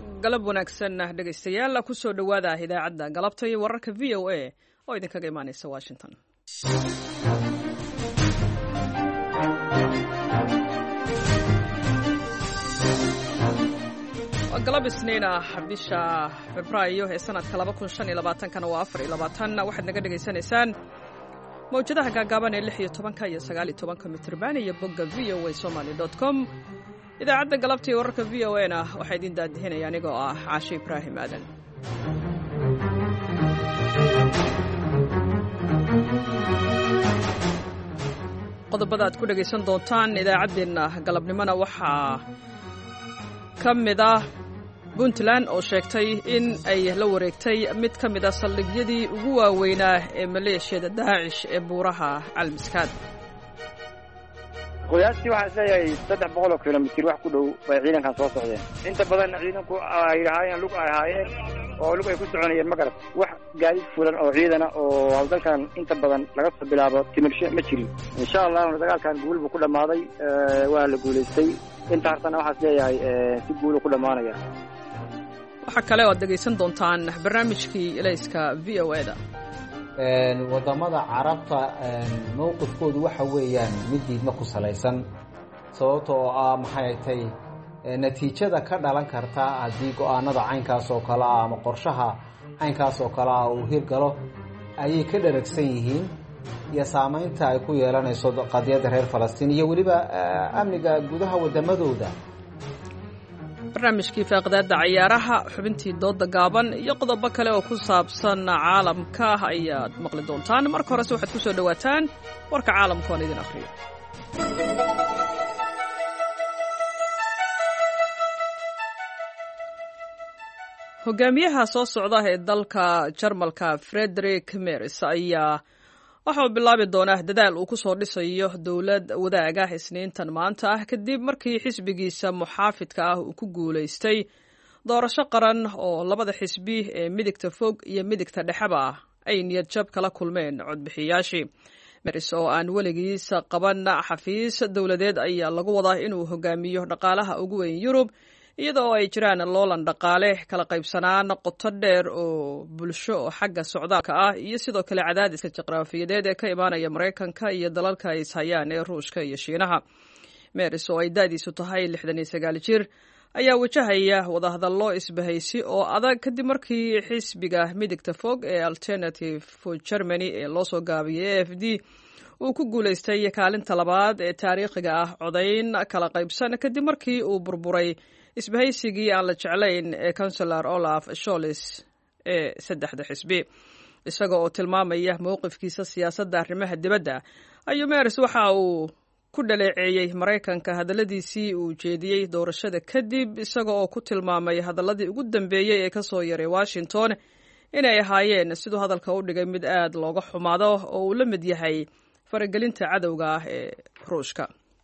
galab wanaagsan dhegaystayaal ku soo dhowaada idaacadda galabta iyo wararka VOA oo idinkaga imaanaysa Washington. galab isniina bisha Febraayo ee sanadka 2025 waa 24 waxaad naga dhageysanaysaan mawjadaha gaagaaban ee 16 iyo 19 mitirban iyo bogga voasomali.com. idaacadda galabta iyo wararka VOA-na waxaa idin daadihinaya anigoo ah Caashe Ibraahim Aadan. qodobada aad ku dhagaysan doontaan idaacaddeenna galabnimona waxaa ka mid ah Puntland oo sheegtay in ay la wareegtay mid ka mid ah saldhigyadii ugu waaweynaa ee maleeshiyada Daacish ee buuraha Almiskaad. qoyaastii waxaa leeyahay 300 kilomitir wax ku dhow bay ciidankan soo socdeen inta badan ciidanku ay raayeen lug ay haayeen oo lug ay ku soconayeen magarab wax gaadiid fulan oo ciidana oo hawlgalkan inta badan laga soo bilaabo timirshe ma jirin insha Allah dagaalkan guul buu ku dhamaaday waa la guuleystay inta hartana waxaa leeyahay si guul ku dhamaanaya. waxa kale oo dhageysan doontaan barnaamijkii ilayska VOA-da. wadamada carabta mowqifkoodu waxa weeyaan mid diidma ku salaysan sababtoo ah maxay tahay natiijada ka dhalan karta haddii go'aanada caynkaas oo kale ah ama qorshaha caynkaas oo kale ah uu hirgalo ayay ka dharagsan yihiin iyo saamaynta ay ku yeelanayso qadiyadda reer Falastiin iyo weliba amniga gudaha wadamadooda. barnaamijkii faaqadaada ciyaaraha xubintii dooda gaaban iyo qodobo kale oo ku saabsan caalamka ayaad maqli doontaan. marka horese waxaad ku soo dhawaataan warka caalamka oo idin akhriyo. hogaamiyaha soo socda ee dalka Jarmalka Friedrich Merz ayaa waxa uu bilaabi doonaa dadaal uu ku soo dhisayo dawlad wadaaga isniintan maanta ah kadib markii xisbigiisa muxaafidka ah uu ku guulaystay doorasho qaran oo labada xisbi ee midigta fog iyo midigta dhexeba ay niyad jab kala kulmeen codbixiyaashii. Merz oo aan weligiisa qaban xafiis dawladeed ayaa lagu wadaa inuu hogaamiyo dhaqaalaha ugu weyn Yurub iyadoo ay jiraan loolan dhaqaale kala qaybsanaan qoto dheer oo bulsho oo xagga socdaalka ah iyo sidoo kale cadaadiska juqraafiyadeed ee ka imaanaya Mareykanka iyo dalalka ay hayaan ee Ruushka iyo Shiinaha. Merz oo ay daadiisu tahay 69 jir ayaa wajahaya wadahadallo isbahaysi oo adag kadib markii xisbiga midigta fog ee Alternative for Germany ee loo soo gaabiyay AfD uu ku guulaystay kaalinta labaad ee taariikhiga ah codayn kala qaybsan kadib markii uu burburay isbahaysigii aan la jeclayn ee Chancellor Olaf Scholz ee saddexda xisbi. isaga oo tilmaamaya mowqifkiisa siyaasadda arrimaha dibadda ayuu Merz waxa uu ku dhaleeceeyay Mareykanka hadalladiisii uu jeediyey doorashada kadib isaga oo ku tilmaamay hadalladii ugu dambeeyay ee ka soo yaray Washington inay ahaayeen sidoo hadalka u dhigay mid aad looga xumaado oo uu la mid yahay faragelinta cadowga ah ee Ruushka.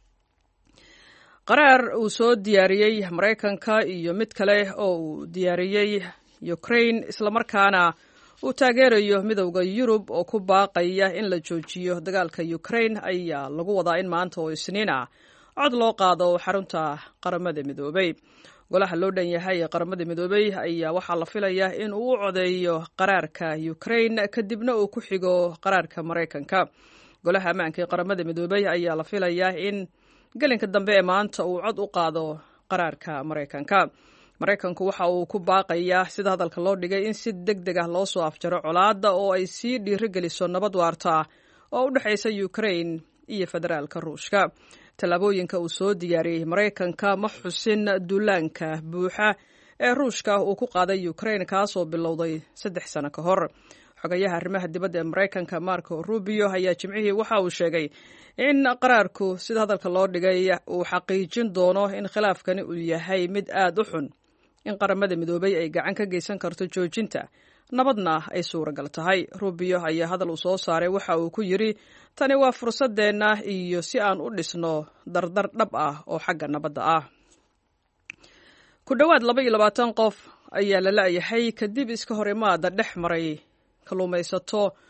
qaraar uu soo diyaariyey Mareykanka iyo mid kale oo uu diyaariyey Ukraine isla markaana uu taageerayo midowda Yurub oo ku baaqaya in la joojiyo dagaalka Ukraine ayaa lagu wadaa in maanta oo Isniina cod loo qaado xarunta qaramada midoobay. golaha loo dhan yahay qaramada midoobay ayaa waxaa la filayaa in uu u codeeyo qaraarka Ukraine kadibna uu ku xigo qaraarka Mareykanka. golaha ammaanka ee qaramada midoobay ayaa la filayaa in galinka dambe ee maanta uu cod u qaado qaraarka Mareykanka. Mareykanku waxa uu ku baaqayaa sida hadalka loo dhigay in si degdeg ah loo soo afjaro colaadda oo ay sii dhiirigeliso nabad waarta oo u dhaxaysa Ukraine iyo federaalka Ruushka. tallaabooyinka uu soo diyaariyey Mareykanka ma xusin duulaanka buuxa ee Ruushka uu ku qaaday Ukraine kaasoo bilowday 3 sano ka hor. xogayaha arrimaha dibadda ee Mareykanka Marco Rubio ayaa Jimcihii waxa uu sheegay in qaraarku sida hadalka loo dhigay uu xaqiijin doono in khilaafkani uu yahay mid aad u xun in qaramada midoobay ay gacan ka geysan karto joojinta nabadna ay suuragal tahay. Rubio ayaa hadal uu soo saaray waxa uu ku yiri tani waa fursaddeena iyo si aan u dhisno dardar dhab ah oo xagga nabadda ah. ku dhawaad 22 qof ayaa la laayahay kadib iska hor imaada dhex maray kalluumaysato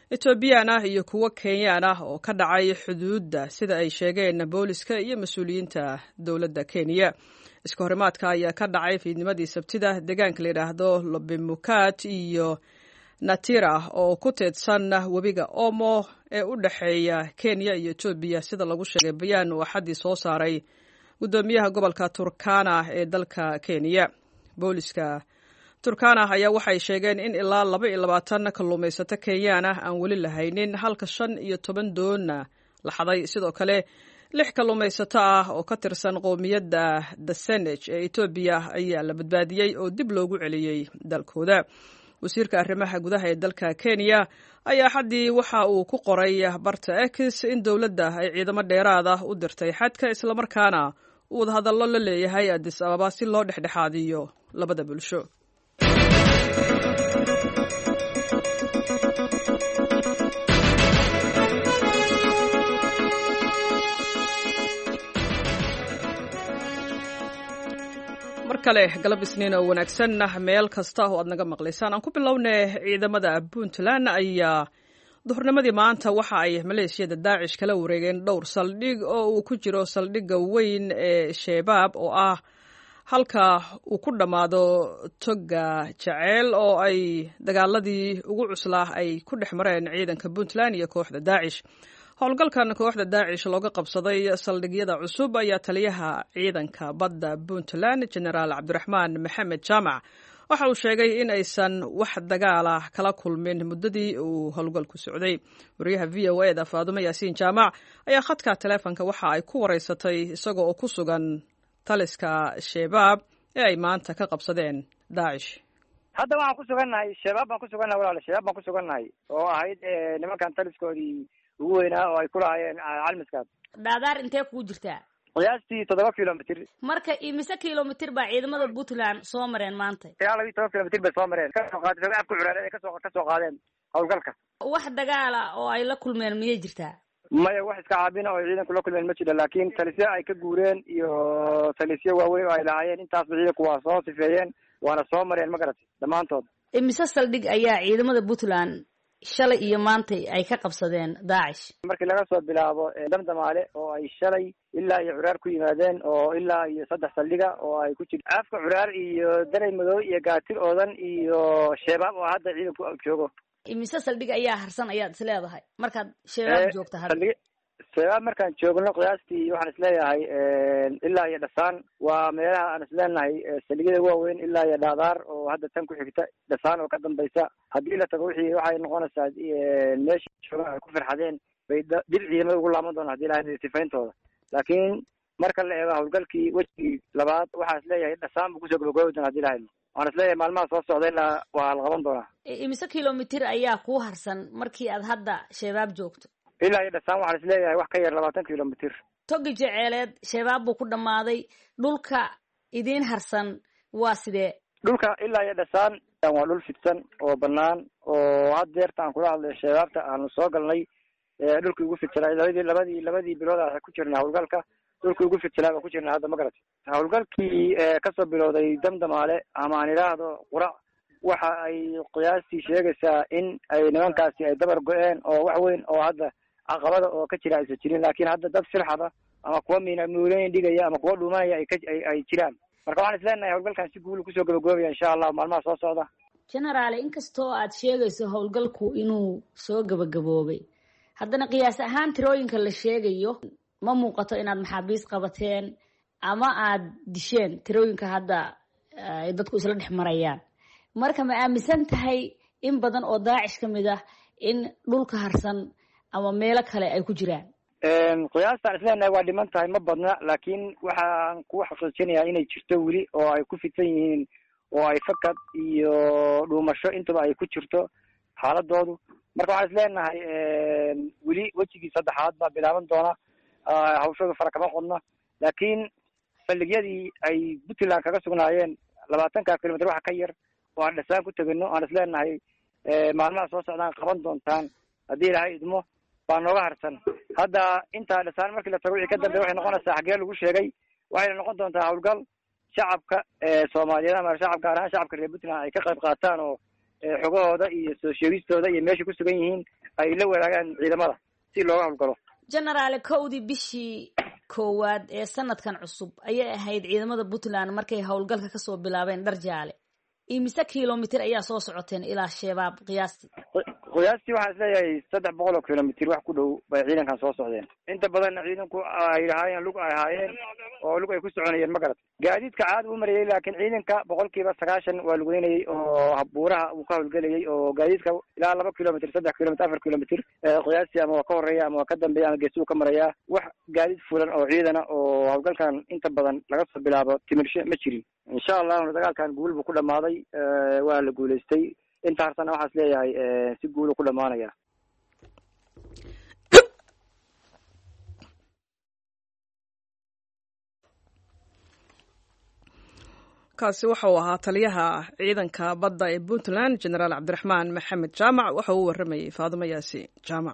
etoobiyaan ah iyo kuwo kenyaan ah oo ka dhacay xuduudda sida ay sheegeen booliska iyo mas-uuliyiinta dowladda kenya iska horimaadka ayaa ka dhacay fiidnimadii sabtida deegaanka la yidhaahdo lobimukat iyo natira oo ku teedsan webiga omo ee u dhexeeya kenya iyo etoobiya sida lagu sheegay bayaan uu axaddii soo saaray guddoomiyaha gobolka turkana ee dalka kenya booliska turkana ayaa waxay sheegeen in ilaa 22 kalluumaysato kenyaan ah aan weli lahaynin halka 15 doonna la xaday sidoo kale 6 kalluumaysato ah oo ka tirsan qowmiyadda daseneg ee etoobiya ayaa la badbaadiyey oo dib loogu celiyey dalkooda wasiirka arrimaha gudaha ee dalka kenya ayaa xaddii waxa uu ku qoray barta x in dowladda ay ciidamo dheeraad ah u dirtay xadka islamarkaana uu wadahadallo la leeyahay addis ababa si loo dhexdhexaadiyo labada bulsho markale galab isniin oo wanaagsan meel kasta oo aad naga maqlaysaan aan ku bilownay ciidamada puntland ayaa duhurnimadii maanta waxa ay maleeshiyada daacish kala wareegeen dhowr saldhig oo uu ku jiro saldhigga weyn ee shabaab oo ah halka uu ku dhammaado toga jaceyl oo ay dagaaladii ugu cuslaa ay ku dhex mareen ciidanka puntland iyo kooxda daacish howlgalkan kooxda daacish looga qabsaday saldhigyada cusub ayaa taliyaha ciidanka badda puntland genaraal cabdiraxmaan maxamed jaamac waxa uu sheegay in aysan wax dagaala kala kulmin muddadii uu howlgalku socday wariyaha v o eda faadumo yaasiin jaamac ayaa khadka taleefonka waxa ay ku wareysatay isagoo oo ku sugan taliska shabaab ee ay maanta ka qabsadeen daacish hadda waxaan ku sugannahay shabaab baan ku sugannahay walaal shabaab baan ku sugannahay oo ahayd nimankan taliskoodii ugu weynaa oo ay ku lahaayeen calmiskaas dhaadaar intee kugu jirtaa qiyaastii 7 kilomitir marka imise kilomitir baa ciidamada puntland soo mareen maanta ilaa 12 kilomitir bay soo mareen kasoo qaadeen afku curaareen ay kasoo qaadeen howlgalka wax dagaala oo ay la kulmeen miyay jirtaa maya wax iska caabina oo ciidanku la kulmeen ma jiro laakiin talisyo ay ka guureen iyo talisyo waaweyn oo ay lahaayeen intaasba ciidanku waa soo sifeeyeen waana soo mareen ma garatay dhammaantood imise saldhig ayaa ciidamada puntland shalay iyo maantay ay ka qabsadeen daacish markii laga soo bilaabo damdamaale oo ay shalay ilaa iyo curaar ku yimaadeen oo ilaa iyo 3 saldhiga oo ay ku jirto afka curaar iyo daray madow iyo gaatir oodan iyo shabaab oo hadda ciidanku joogo imise saldhig ayaa harsan ayaad is leedahay markaad shabaab joogta hadda shabaab markaan joogno qiyaastii waxaan isleeyahay ilaa iyo dhasaan waa meelaha aan isleenahay saldhigyada waaweyn ilaa iyo dhaadaar oo hadda tan ku xigta dhasaan oo ka dambaysa haddii la tago waxay noqonaysaa meesha joogaan ay ku farxadeen bay dib ciidamada ugu laaban doonaan hadii ilahay sifayntooda laakiin marka la eego howlgalkii wejigii labaad waxaan isleeyahay dhasaan buu kusoo gabagoobi doona hadii ilahay waxaan isleeyahay maalmaha soo socda ilaa waa la qaban doonaa imise kilomitir ayaa kuu harsan markii aad hadda shabaab joogto ilaa iyo dhasaan waxaan isleeyahay wax ka yar 20 kilomitir togi jeceeleed shabaab buu ku dhammaaday dhulka idiin harsan waa sidee dhulka ilaa iyo dhasaan waa dhul fidsan oo banaan oo had deerta aan kula hadlay shabaabta aanu soo galnay dhulkii ugu fidsanaa labadii bilood aan ku jirnay howlgalka dhulkii ugu fidsanaa baan ku jirnay hadda ma garatay howlgalkii kasoo bilowday damdamaale ama aan idhaahdo qurac waxa ay qiyaastii sheegaysaa in ay nimankaasi ay dabar go-een oo wax weyn oo hadda caqabada oo ka jira aysan jirin laakiin hadda dad firxada ama kuwa miinooyin dhigaya ama kuwa dhuumanaya ay jiraan marka waxaan isleenahay howlgalkan si guul kusoo gabagaobaya insha allah maalmaha soo socda generaal inkastoo aad sheegayso howlgalku inuu soo gabagaboobay haddana qiyaas ahaan tirooyinka la sheegayo ma muuqato inaad maxaabiis qabateen ama aad disheen tirooyinka hadda ay dadku isla dhex marayaan marka ma aaminsan tahay in badan oo daacish ka mid ah in dhulka harsan ama meelo kale ay ku jiraan qiyaastaan isleenahay waa dhiman tahay ma badna laakiin waxaan ku xaqiijinayaa inay jirto weli oo ay ku fidsan yihiin oo ay fakad iyo dhuumasho intaba ay ku jirto xaaladoodu marka waxaan isleenahay weli wejigii saddexaad baa bilaaban doona hawshooda fara kama qodna laakiin saldhigyadii ay puntland kaga sugnaayeen 20 kilomitir waxa ka yar oo aan dhasaan ku tegino aan isleenahay maalmaha soo socdaan qaban doontaan haddii ilaahay idmo baa nooga harsan hadda intaa dhasaan markii la tago wixii ka dambeya waxay noqonaysaa xaggee lagu sheegay waxayna noqon doontaa howlgal shacabka soomaaliyeed ama shacab gaar ahaan shacabka reer puntland ay ka qayb qaataan oo xogahooda iyo soo sheegistooda iyo meeshay ku sugan yihiin ay la wadaagaan ciidamada si looga howlgalo. generaale kowdii bishii koowaad ee sanadkan cusub ayay ahayd ciidamada Puntland markay howlgalka kasoo bilaabeen Dharjaale. imise kilomitir ayaa soo socoteen ilaa Shabaab qiyaastii? qiyaastii waxaan isleeyahay 300 kilomitir wax ku dhow bay ciidankan soo socdeen. inta badan ciidanku ay lahaayeen lug ay haayeen oo lug ay ku soconayeen ma garat. gaadiidka caadi u marayay laakiin ciidanka 90% waa lugeynayay oo habuuraha uu ka howlgalayay oo gaadiidka ilaa 2 kilomitir 3 kilomitir 4 kilomitir qiyaastii ama ka horeeya ama ka dambeeya ama geesu ka maraya wax gaadiid fulan oo ciidana oo howlgalkan inta badan laga soo bilaabo timirshe ma jirin. insha Allah dagaalkan guul buu ku dhamaaday waa la guuleystay inta hartana waxaas leeyahay si guul ku dhamaanaya. kaasi wuxuu ahaa taliyaha ciidanka badda ee Puntland Generaal Cabdiraxmaan Maxamed Jaamac waxa uu waramayay Faadimo Yaasi Jaamac.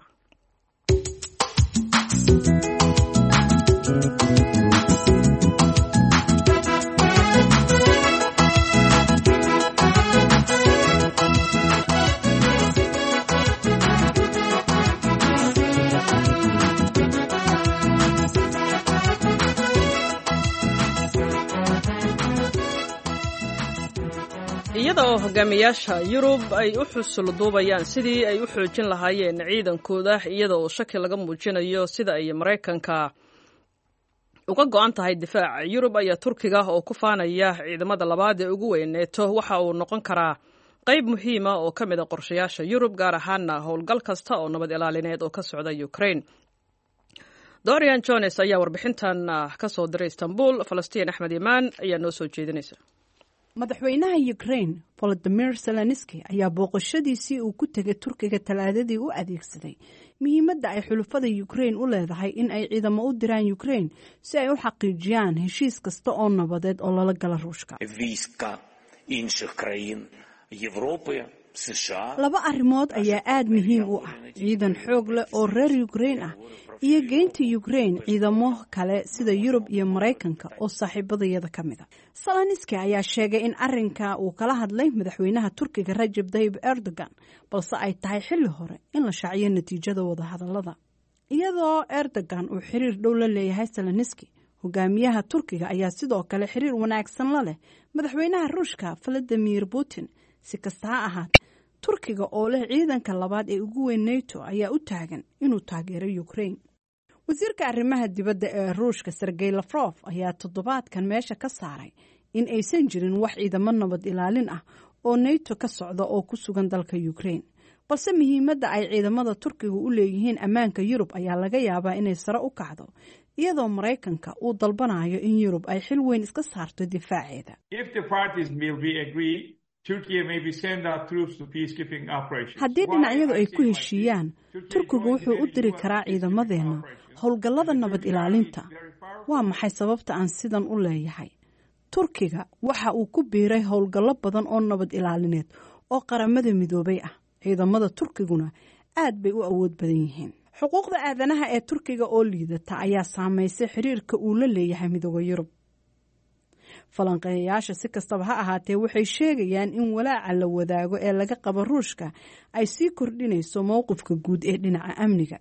iyadoo hogaamiyaasha Yurub ay u xusul duubayaan sidii ay u xoojin lahaayeen ciidankooda iyadoo shaki laga muujinayo sida ay Mareykanka uga go'an tahay difaaca Yurub ayaa Turkiga oo ku faanaya ciidamada labaad ee ugu weyn NATO waxa uu noqon karaa qayb muhiim ah oo ka mid ah qorshayaasha Yurub gaar ahaan howlgal kasta oo nabad ilaalineed oo ka socda Ukraine. Dorian Jones ayaa warbixintan ka soo diray Istanbul. Falastiin Axmed Imaan ayaa noo soo jeedinaysa. madaxweynaha Ukraine Volodymyr Zelensky ayaa booqashadiisii uu ku tegay Turkiga Talaadadii u adeegsaday muhiimadda ay xulufada Ukraine u leedahay in ay ciidamo u diraan Ukraine si ay u xaqiijiyaan heshiis kasta oo nabadeed oo lala gala Ruushka. laba arrimood ayaa aad muhiim u ah: ciidan xoog leh oo reer Ukraine ah iyo geynta Ukraine ciidamo kale sida Yurub iyo Mareykanka oo saaxiibadayada ka mid ah. Zelensky ayaa sheegay in arrinka uu kala hadlay madaxweynaha Turkiga Recep Tayyip Erdogan balse ay tahay xilli hore in la shaaciyo natiijada wada hadallada. iyadoo Erdogan uu xiriir dhow la leeyahay Zelensky, hogaamiyaha Turkiga ayaa sidoo kale xiriir wanaagsan la leh madaxweynaha Ruushka Vladimir Putin. si kasta ha ahaatee, Turkiga oo leh ciidanka labaad ee ugu weyn NATO ayaa u taagan inuu taageero Ukraine. wasiirka arrimaha dibadda ee Ruushka Sergey Lavrov ayaa toddobaadkan meesha ka saaray in aysan jirin wax ciidamo nabad ilaalin ah oo NATO ka socda oo ku sugan dalka Ukraine. balse muhiimadda ay ciidamada Turkiga u leeyihiin ammaanka Yurub ayaa laga yaabaa inay sare u kacdo iyadoo Mareykanka uu dalbanayo in Yurub ay xil weyn iska saarto difaaceeda. haddii dhinacyadu ay ku heshiiyaan, Turkigu wuxuu u diri karaa ciidamadeena howlgallada nabad ilaalinta. waa maxay sababta aan sidan u leeyahay? Turkiga waxa uu ku biiray howlgallo badan oo nabad ilaalineed oo qaramada midoobay ah. ciidamada Turkiguna aad bay u awood badan yihiin. xuquuqda aadanaha ee Turkiga oo liidata ayaa saameysay xiriirka uu la leeyahay midowga Yurub. falanqeeyayaasha si kastaba ha ahaatee waxay sheegayaan in walaaca la wadaago ee laga qabo Ruushka ay sii kordhinayso mowqifka guud ee dhinaca amniga.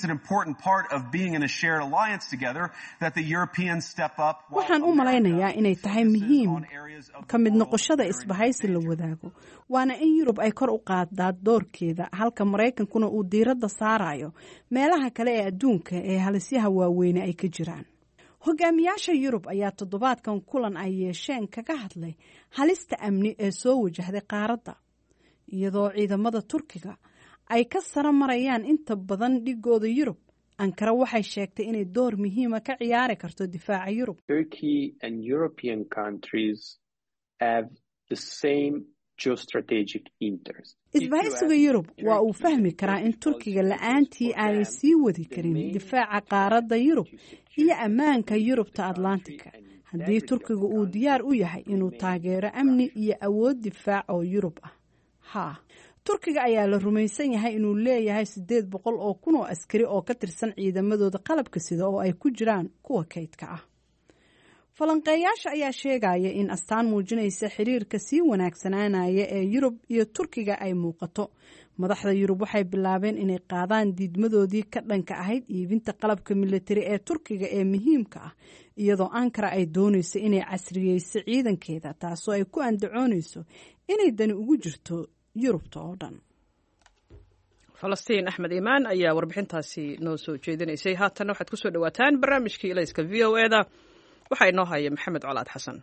waxaan u malaynayaa inay tahay muhiim ka mid noqoshada isbahaysi la wadaago, waana in Yurub ay kor u qaadaa doorkeeda halka Mareykankuna uu diiradda saarayo meelaha kale ee adduunka ee halisyaha waaweyne ay ka jiraan. hogaamiyaasha Yurub ayaa toddobaadkan kulan ay yeesheen kaga hadlay halista amni ee soo wajahday qaaradda, iyadoo ciidamada Turkiga ay ka sara marayaan inta badan dhigooda Yurub. Ankara waxay sheegtay inay door muhiima ka ciyaari karto difaaca Yurub. Turkey and European countries have the same geostrategic interest. isbahaysiga Yurub waa uu fahmi karaa in Turkiga la'aantii aanay sii wadi karin difaaca qaaradda Yurub iyo ammaanka Yurubta Atlantika. haddii Turkiga uu diyaar u yahay inuu taageero amni iyo awood difaac oo Yurub ah. Turkiga ayaa la rumaysan yahay inuu leeyahay 800 oo kun oo askari oo ka tirsan ciidamadooda qalabka sida oo ay ku jiraan kuwa kaydka ah. falanqeeyaasha ayaa sheegaya in astaan muujinaysa xiriirka sii wanaagsanaanaya ee yurub iyo turkiga ay muuqato. madaxda yurub waxay bilaabeen inay qaadaan diidmadoodii ka dhanka ahayd iibinta qalabka militari ee turkiga ee muhiimka ah, iyadoo ankara ay doonayso inay casriyeyso ciidankeeda, taasoo ay ku andacoonayso inay dani ugu jirto yurubta oo dhan. falastiin axmed iimaan ayaa warbixintaasi noo soo jeedinaysay. haatanna waxaad ku soo dhawaataan barnaamijkii ilayska v o eda. waxaa inoo haya maxamed colaad xasan.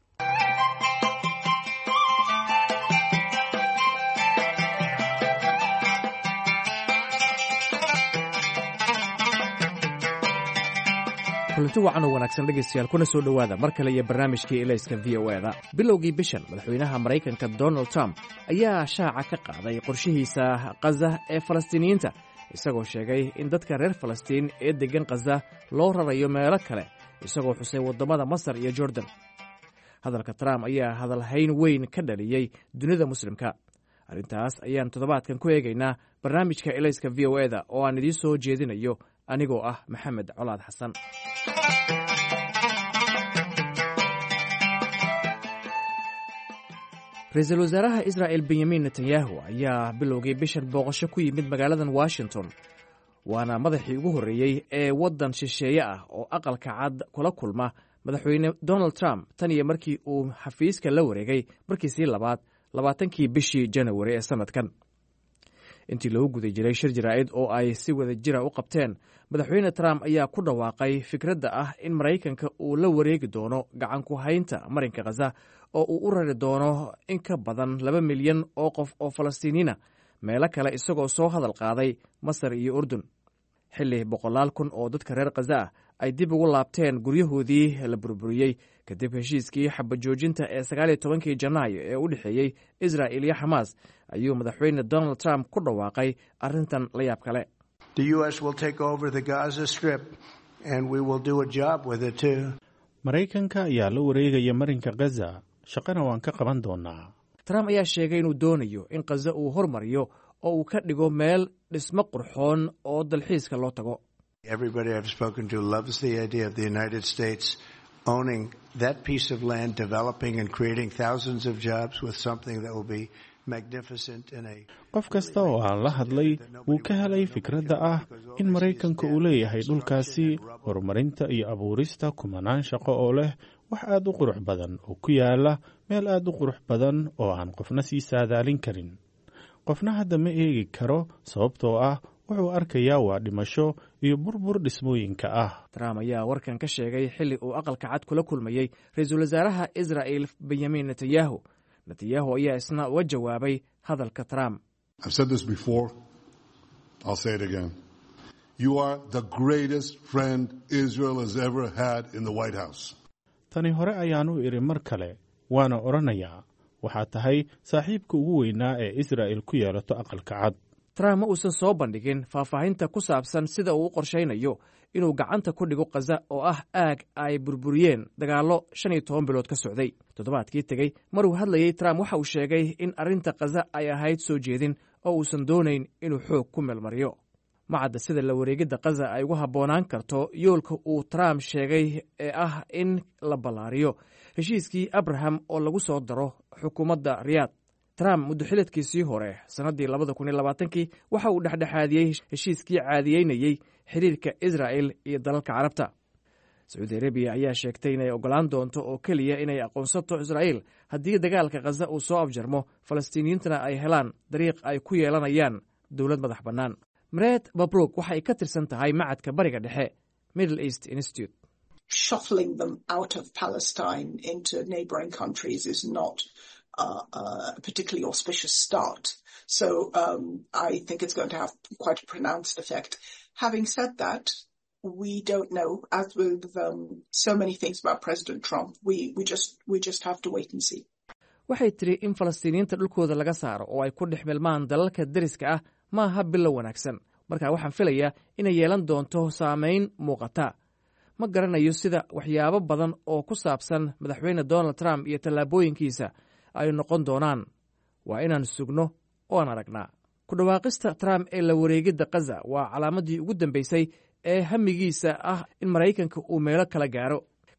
kulanti wacan oo wanaagsan dhegaystayaal kuna soo dhowaada mar kale iyo barnaamijkii ilayska v o eda. bilowgii bishan madaxweynaha maraykanka donald trump ayaa shaaca ka qaaday qorshihiisa khaza ee falastiiniyiinta, isagoo sheegay in dadka reer falastiin ee deggan khaza loo rarayo meelo kale, isagoo xusay waddamada masar iyo jordan. hadalka trump ayaa hadalhayn weyn ka dhaliyey dunida muslimka. arrintaas ayaan toddobaadkan ku eegaynaa barnaamijka ilayska v o eda oo aan idiin soo jeedinayo anigoo ah maxamed colaad xasan. ra-iisul wasaaraha israa'el benyamin netanyahu ayaa bilowgii bishan booqasho ku yimid magaaladan washington, waana madaxii ugu horreeyey ee waddan shisheeye ah oo aqalka cad kula kulma madaxweyne donald trump tan iyo markii uu xafiiska la wareegay markiisii labaad 20kii bishii janawari ee sannadkan. intii lagu guda jiray shir jaraa'id oo ay si wada jira u qabteen, madaxweyne trump ayaa ku dhawaaqay fikradda ah in maraykanka uu la wareegi doono gacan ku haynta marinka khaza oo uu u rari doono in ka badan 2 milyan oo qof oo falastiiniina meelo kale, isagoo soo hadal qaaday masar iyo urdun. xilli 100,000 oo dadka reer khaza ah ay dib ugu laabteen guryahoodii la burburiyey kadib heshiiskii xabajoojinta ee 19 janaayo ee u dhexeeyey israa'il iyo xamaas, ayuu madaxweyne donald trump ku dhawaaqay arrintan la yaab kale. maraykanka ayaa la wareegaya marinka khaza, shaqana waan ka qaban doonaa. trump ayaa sheegay inuu doonayo in khaza uu hormariyo oo uu ka dhigo meel dhismo qurxoon oo dalxiiska loo tago. qof kasta oo aan la hadlay wuu ka helay fikradda ah in maraykanka uu leeyahay dhulkaasi, horumarinta iyo abuurista kumanaan shaqo oo leh wax aad u qurux badan oo ku yaala meel aad u qurux badan oo aan qofna sii saadaalin karin. qofna hadda ma eegi karo, sababtoo ah wuxuu arkayaa waa dhimasho iyo burbur dhismooyinka ah. trump ayaa warkan ka sheegay xilli uu aqalka cad kula kulmayey ra-iisul wasaaraha israa'il benyamin netanyahu. netanyahu ayaa isna uga jawaabay hadalka trump. tani hore ayaan u idhi mar kale, waana odhanayaa, waxaa tahay saaxiibka ugu weynaa ee israa'il ku yeelato aqalka cad. trump ma uusan soo bandhigin faahfaahinta ku saabsan sida uu u qorshaynayo inuu gacanta ku dhigo khaza oo ah aag ay burburiyeen dagaallo 15 bilood ka socday. toddobaadkii tegey maruu hadlayey trump waxa uu sheegay in arrinta khaza ay ahayd soo jeedin oo uusan doonayn inuu xoog ku meelmariyo. macadda sida la wareegidda khaza ay ugu habboonaan karto yoolka uu trump sheegay ee ah in la ballaariyo heshiiskii abraham oo lagu soo daro xukuumadda riyaad. trump muddoxileedkiisii hore sannaddii 2020 waxa uu dhexdhexaadiyey heshiiskii caadiyeynayey xiriirka israa'il iyo dalalka carabta. sacuudi arabiya ayaa sheegtay inay oggolaan doonto oo keliya inay aqoonsato israa'iil haddii dagaalka khaza uu soo afjarmo, falastiiniyiintana ay helaan dariiq ay ku yeelanayaan dowlad madax bannaan. mareed babrug waxay ka tirsan tahay macadka bariga dhexe Middle East Institute. Shuffling them out of Palestine into neighboring countries is not a particularly auspicious start. So I think it's going to have quite a pronounced effect. Having said that, we don't know. As with so many things about President Trump, we just have to wait and see. waxay tiri in falastiiniyiinta dhulkooda laga saaro oo ay ku dhex milmaan dalalka deriska ah ma aha bilow wanaagsan. marka waxaan filayaa inay yeelan doonto saamayn muuqata. ma garanayo sida waxyaabo badan oo ku saabsan madaxweyne donald trump iyo tallaabooyinkiisa ay noqon doonaan. waa inaan sugno oo aan aragnaa. ku dhawaaqista trump ee la wareegidda khaza waa calaamaddii ugu dambaysay ee hamigiisa ah in maraykanka uu meelo kala gaaro.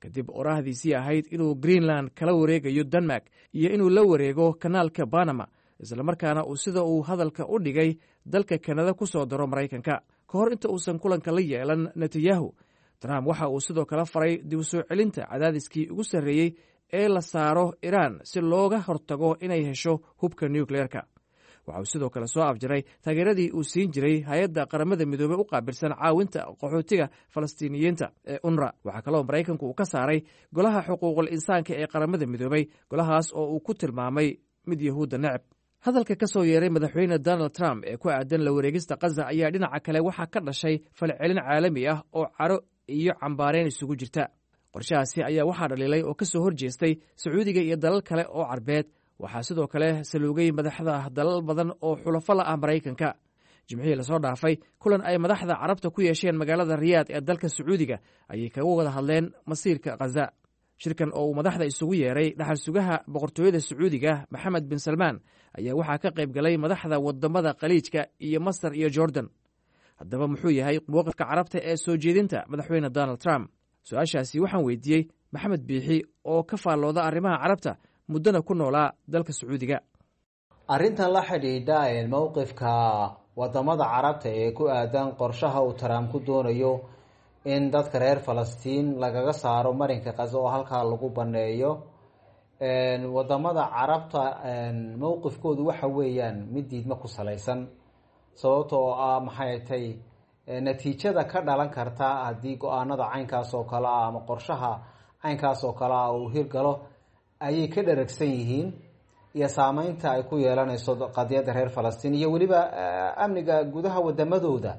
kadib oraahdiisii ahayd inuu greenland kala wareegayo denmark iyo inuu la wareego kanaalka banama islamarkaana uu sida uu hadalka u dhigay dalka kanada ku soo daro maraykanka ka hor inta uusan kulanka la yeelan netanyahu. trump waxa uu sidoo kale faray dib u soo celinta cadaadiskii ugu sarreeyey ee la saaro iiraan si looga hortago inay hesho hubka nukleerka. waxa uu sidoo kale soo afjaray taageeradii uu siin jiray hay-adda qaramada midoobey u qaabilsan caawinta qaxootiga falastiiniyiinta ee unra. waxaa kaloo maraykanku uu ka saaray golaha xuquuqul insaanka ee qaramada midoobey, golahaas oo uu ku tilmaamay mid yahuudda necab. hadalka ka soo yeeray madaxweyne donald trump ee ku aadan la wareegista khaza ayaa dhinaca kale waxaa ka dhashay falcelin caalami ah oo caro iyo cambaareen isugu jirta. qorshahaasi ayaa waxaa dhaliilay oo ka soo hor jeestay sacuudiga iyo dalal kale oo carbeed. waxaa sidoo kale saluugay madaxda dalal badan oo xulafo la ah maraykanka. jimcihii lasoo dhaafay kulan ay madaxda carabta ku yeesheen magaalada riyaad ee dalka sacuudiga ayay kaga wada hadleen masiirka khaza. shirkan oo uu madaxda isugu yeeray dhaxal sugaha boqortooyada sacuudiga maxamed bin salmaan ayaa waxaa ka qayb galay madaxda wadamada khaliijka iyo masar iyo jordan. haddaba muxuu yahay mowqifka carabta ee soo jeedinta madaxweyne donald trump? su-aashaasi waxaan weydiiyey maxamed biixi oo ka faallooda arrimaha carabta muddana ku noolaa dalka sacuudiga. arrintan la xidhiidha mowqifka wadamada carabta ee ku aadan qorshaha uu trump ku doonayo in dadka reer falastiin lagaga saaro marinka khaza oo halkaa lagu baneeyo, wadamada carabta mowqifkoodu waxa weeyaan mid diidmo ku salaysan, sababta oo ah maxay tay natiijada ka dhalan karta haddii go-aanada caynkaas oo kale ah ama qorshaha caynkaas oo kale ah uu hirgalo ayay ka dharagsan yihiin, iyo saameynta ay ku yeelanayso qadiyadda reer falastiin iyo weliba amniga gudaha wadamadooda.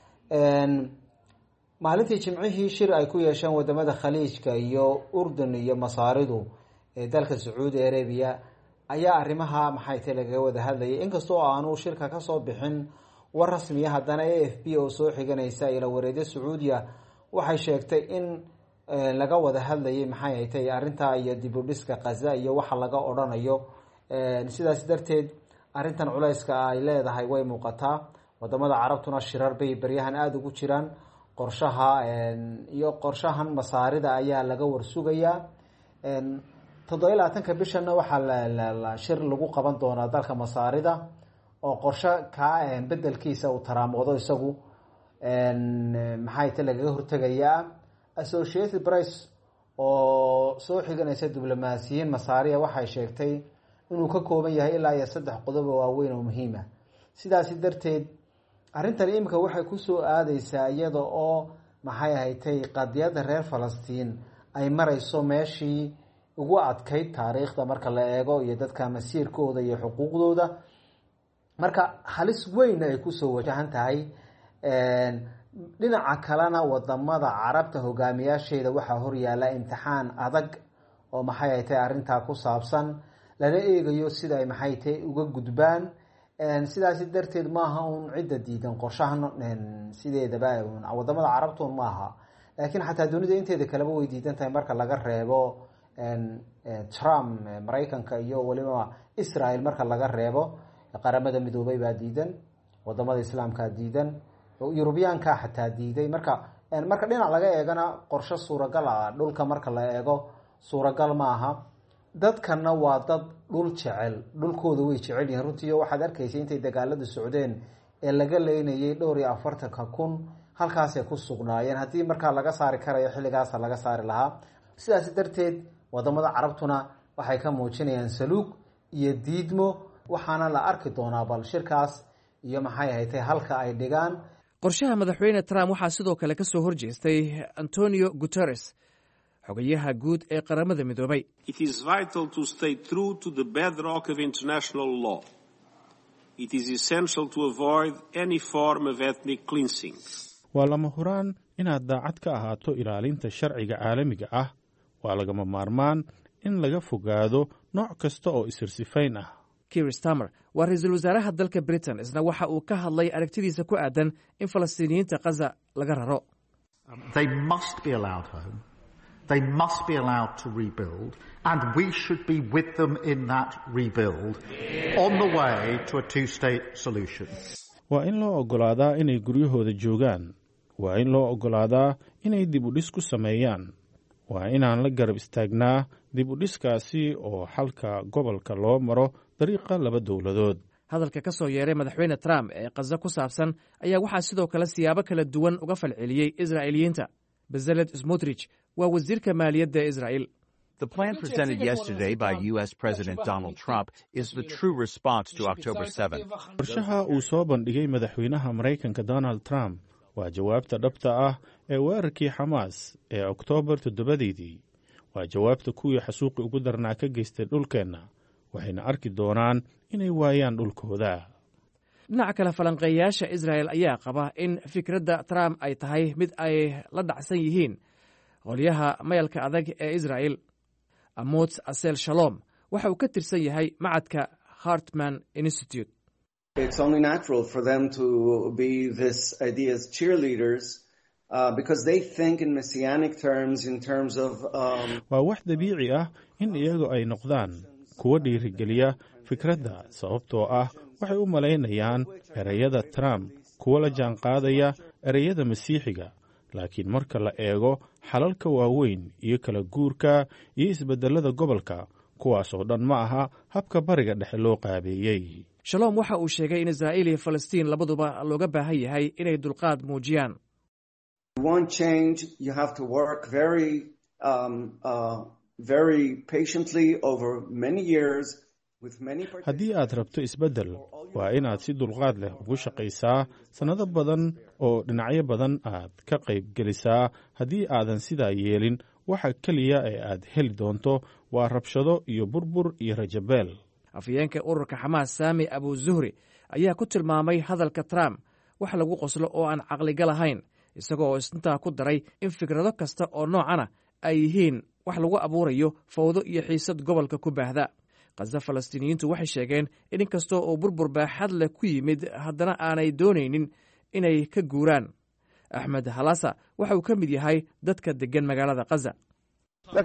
maalintii jimcihii shir ay ku yeesheen wadamada khaliijka iyo urdun iyo masaaridu ee dalka sacuudi arabiya ayaa arrimaha maxay tay lagaga wada hadlayay. inkastoo aanu shirka kasoo bixin war rasmiya, haddana a f b oo soo xiganaysa ila wareedyo sacuudiya waxay sheegtay in laga wada hadlayay maxay tay arrintaa iyo dib u dhiska khaza iyo waxa laga odhanayo. sidaas darteed arrintan culayska ay leedahay way muuqataa. wadamada carabtuna shirar bay baryahan aada ugu jiraan. qorshahan masaarida ayaa laga warsugayaa. 27 bishana waxaa shir lagu qaban doonaa dalka masaarida oo qorsho kaa bedelkiisa uu taraamoodo isagu maxay ta lagaga hortegayaa. Associated Press oo soo xiganaysa diblomaasiyiin masaariya waxay sheegtay inuu ka kooban yahay ilaa iyo 3 qodob oo waaweyn oo muhiim ah. sidaas darteed arrintan imika waxay ku soo aadaysaa iyada oo maxay ahayd qadiyada reer Falastiin ay marayso meeshii ugu adkayd taariikhda marka la eego iyo dadka masiirkooda iyo xuquuqdooda. marka halis weyn ay ku soo wajahan tahay. dhinaca kalena wadamada carabta hogaamiyaasheeda waxaa horyaala imtixaan adag oo maxay ahayd arrintaa ku saabsan, lana eegayo sida ay maxay tahay uga gudbaan. sidaas darteed maaha uun cidda diidan qorshahan sideedaba wadamada carabtun maaha, laakiin xataa dunida inteeda kaleba way diidan tahay marka laga reebo Trump Maraykanka iyo waliba Israel. marka laga reebo qaramada midoobay baa diidan, wadamada islaamka diidan, Yurubiyaanka xataa diiday. marka dhinac laga eegana qorshe suuragal ah dhulka marka la eego suuragal maaha. dadkana waa dad dhul jecel, dhulkooda way jecel yihiin runtii. waxaad arkaysa intay dagaaladu socdeen ee laga leynayay 42,000 halkaasay ku sugnaayeen. haddii markaa laga saari karayo xilligaasa laga saari lahaa. sidaas darteed wadamada carabtuna waxay ka muujinayaan saluug iyo diidmo, waxaana la arki doonaa bal shirkaas iyo maxay ahayd halka ay dhigaan. qorshaha madaxweyne Trump waxaa sidoo kale ka soo horjeestay Antonio Guterres, xogayaha guud ee qaramada midoobay. It is vital to stay true to the bedrock of international law. It is essential to avoid any form of ethnic cleansing. waa lama huraan inaad daacad ka ahaato ilaalinta sharciga caalamiga ah. waa lagama maarmaan in laga fogaado nooc kasta oo isirsifayn ah. Keir Starmer waa ra'iisul wasaaraha dalka Britain, isna waxa uu ka hadlay aragtidiisa ku aadan in Falastiiniyiinta Gaza laga raro. They must be allowed home. They must be allowed to rebuild, and we should be with them in that rebuild on the way to a two-state solution. waa in loo ogolaadaa inay guryahooda joogaan. waa in loo ogolaadaa inay dib u dhis ku sameeyaan. waa inaan la garab istaagnaa dib u dhiskaasi oo xalka gobolka loo maro dariiqa laba dowladood. hadalka ka soo yeeray madaxweyne Trump ee Gaza ku saabsan ayaa waxaa sidoo kale siyaabo kala duwan uga falceliyey Israa'iiliyiinta. Bezalel Smotrich waa wasiirka maaliyadda ee Israa'iil. The plan presented yesterday by U.S. President Donald Trump is the true response to October 7th. qorshaha uu soo bandhigay madaxweynaha Maraykanka Donald Trump waa jawaabta dhabta ah ee weerarkii Xamaas ee Oktoobar 7. waa jawaabta kuwii xasuuqi ugu darnaa ka geystay dhulkeenna, waxayna arki doonaan inay waayaan dhulkooda. dhinaca kale falanqeeyaasha Israa'iil ayaa qaba in fikradda Trump ay tahay mid ay la dhacsan yihiin qolyaha mayalka adag ee Israa'iil. Amos Asel Shalom waxa uu ka tirsan yahay macadka Hartman Institute. It's only natural for them to be this idea's cheerleaders because they think in messianic terms in terms of waa wax dabiici ah in iyagu ay noqdaan kuwa dhiirigeliya fikradda, sababtoo ah waxay u malaynayaan ereyada Trump kuwa la jaanqaadaya ereyada masiixiga. laakiin marka la eego xalalka waaweyn iyo kala guurka iyo isbedelada gobolka, kuwaas oo dhan ma aha habka bariga dhexe loo qaabeeyey. Shalom waxa uu sheegay in Israa'iil iyo Falastiin labaduba looga baahan yahay inay dulqaad muujiyaan. haddii aad rabto isbeddel, waa inaad si dulqaad leh ugu shaqaysaa sannado badan oo dhinacyo badan aad ka qayb gelisaa. haddii aadan sidaa yeelin, waxa keliya ee aad heli doonto waa rabshado iyo burbur iyo rajabeel. afhayeenka ururka Xamaas Sami Abu Zuhri ayaa ku tilmaamay hadalka Trump wax lagu qoslo oo aan caqliga lahayn, isagoo intaa ku daray in fikrado kasta oo noocana ay yihiin wax lagu abuurayo fawdo iyo xiisad gobolka ku baahda. Gaza Falastiiniyiintu waxay sheegeen in inkastoo uu burbur baaxad leh ku yimid, haddana aanay doonaynin inay ka guuraan. Axmed Halasa waxa uu ka mid yahay dadka degan magaalada Gaza. I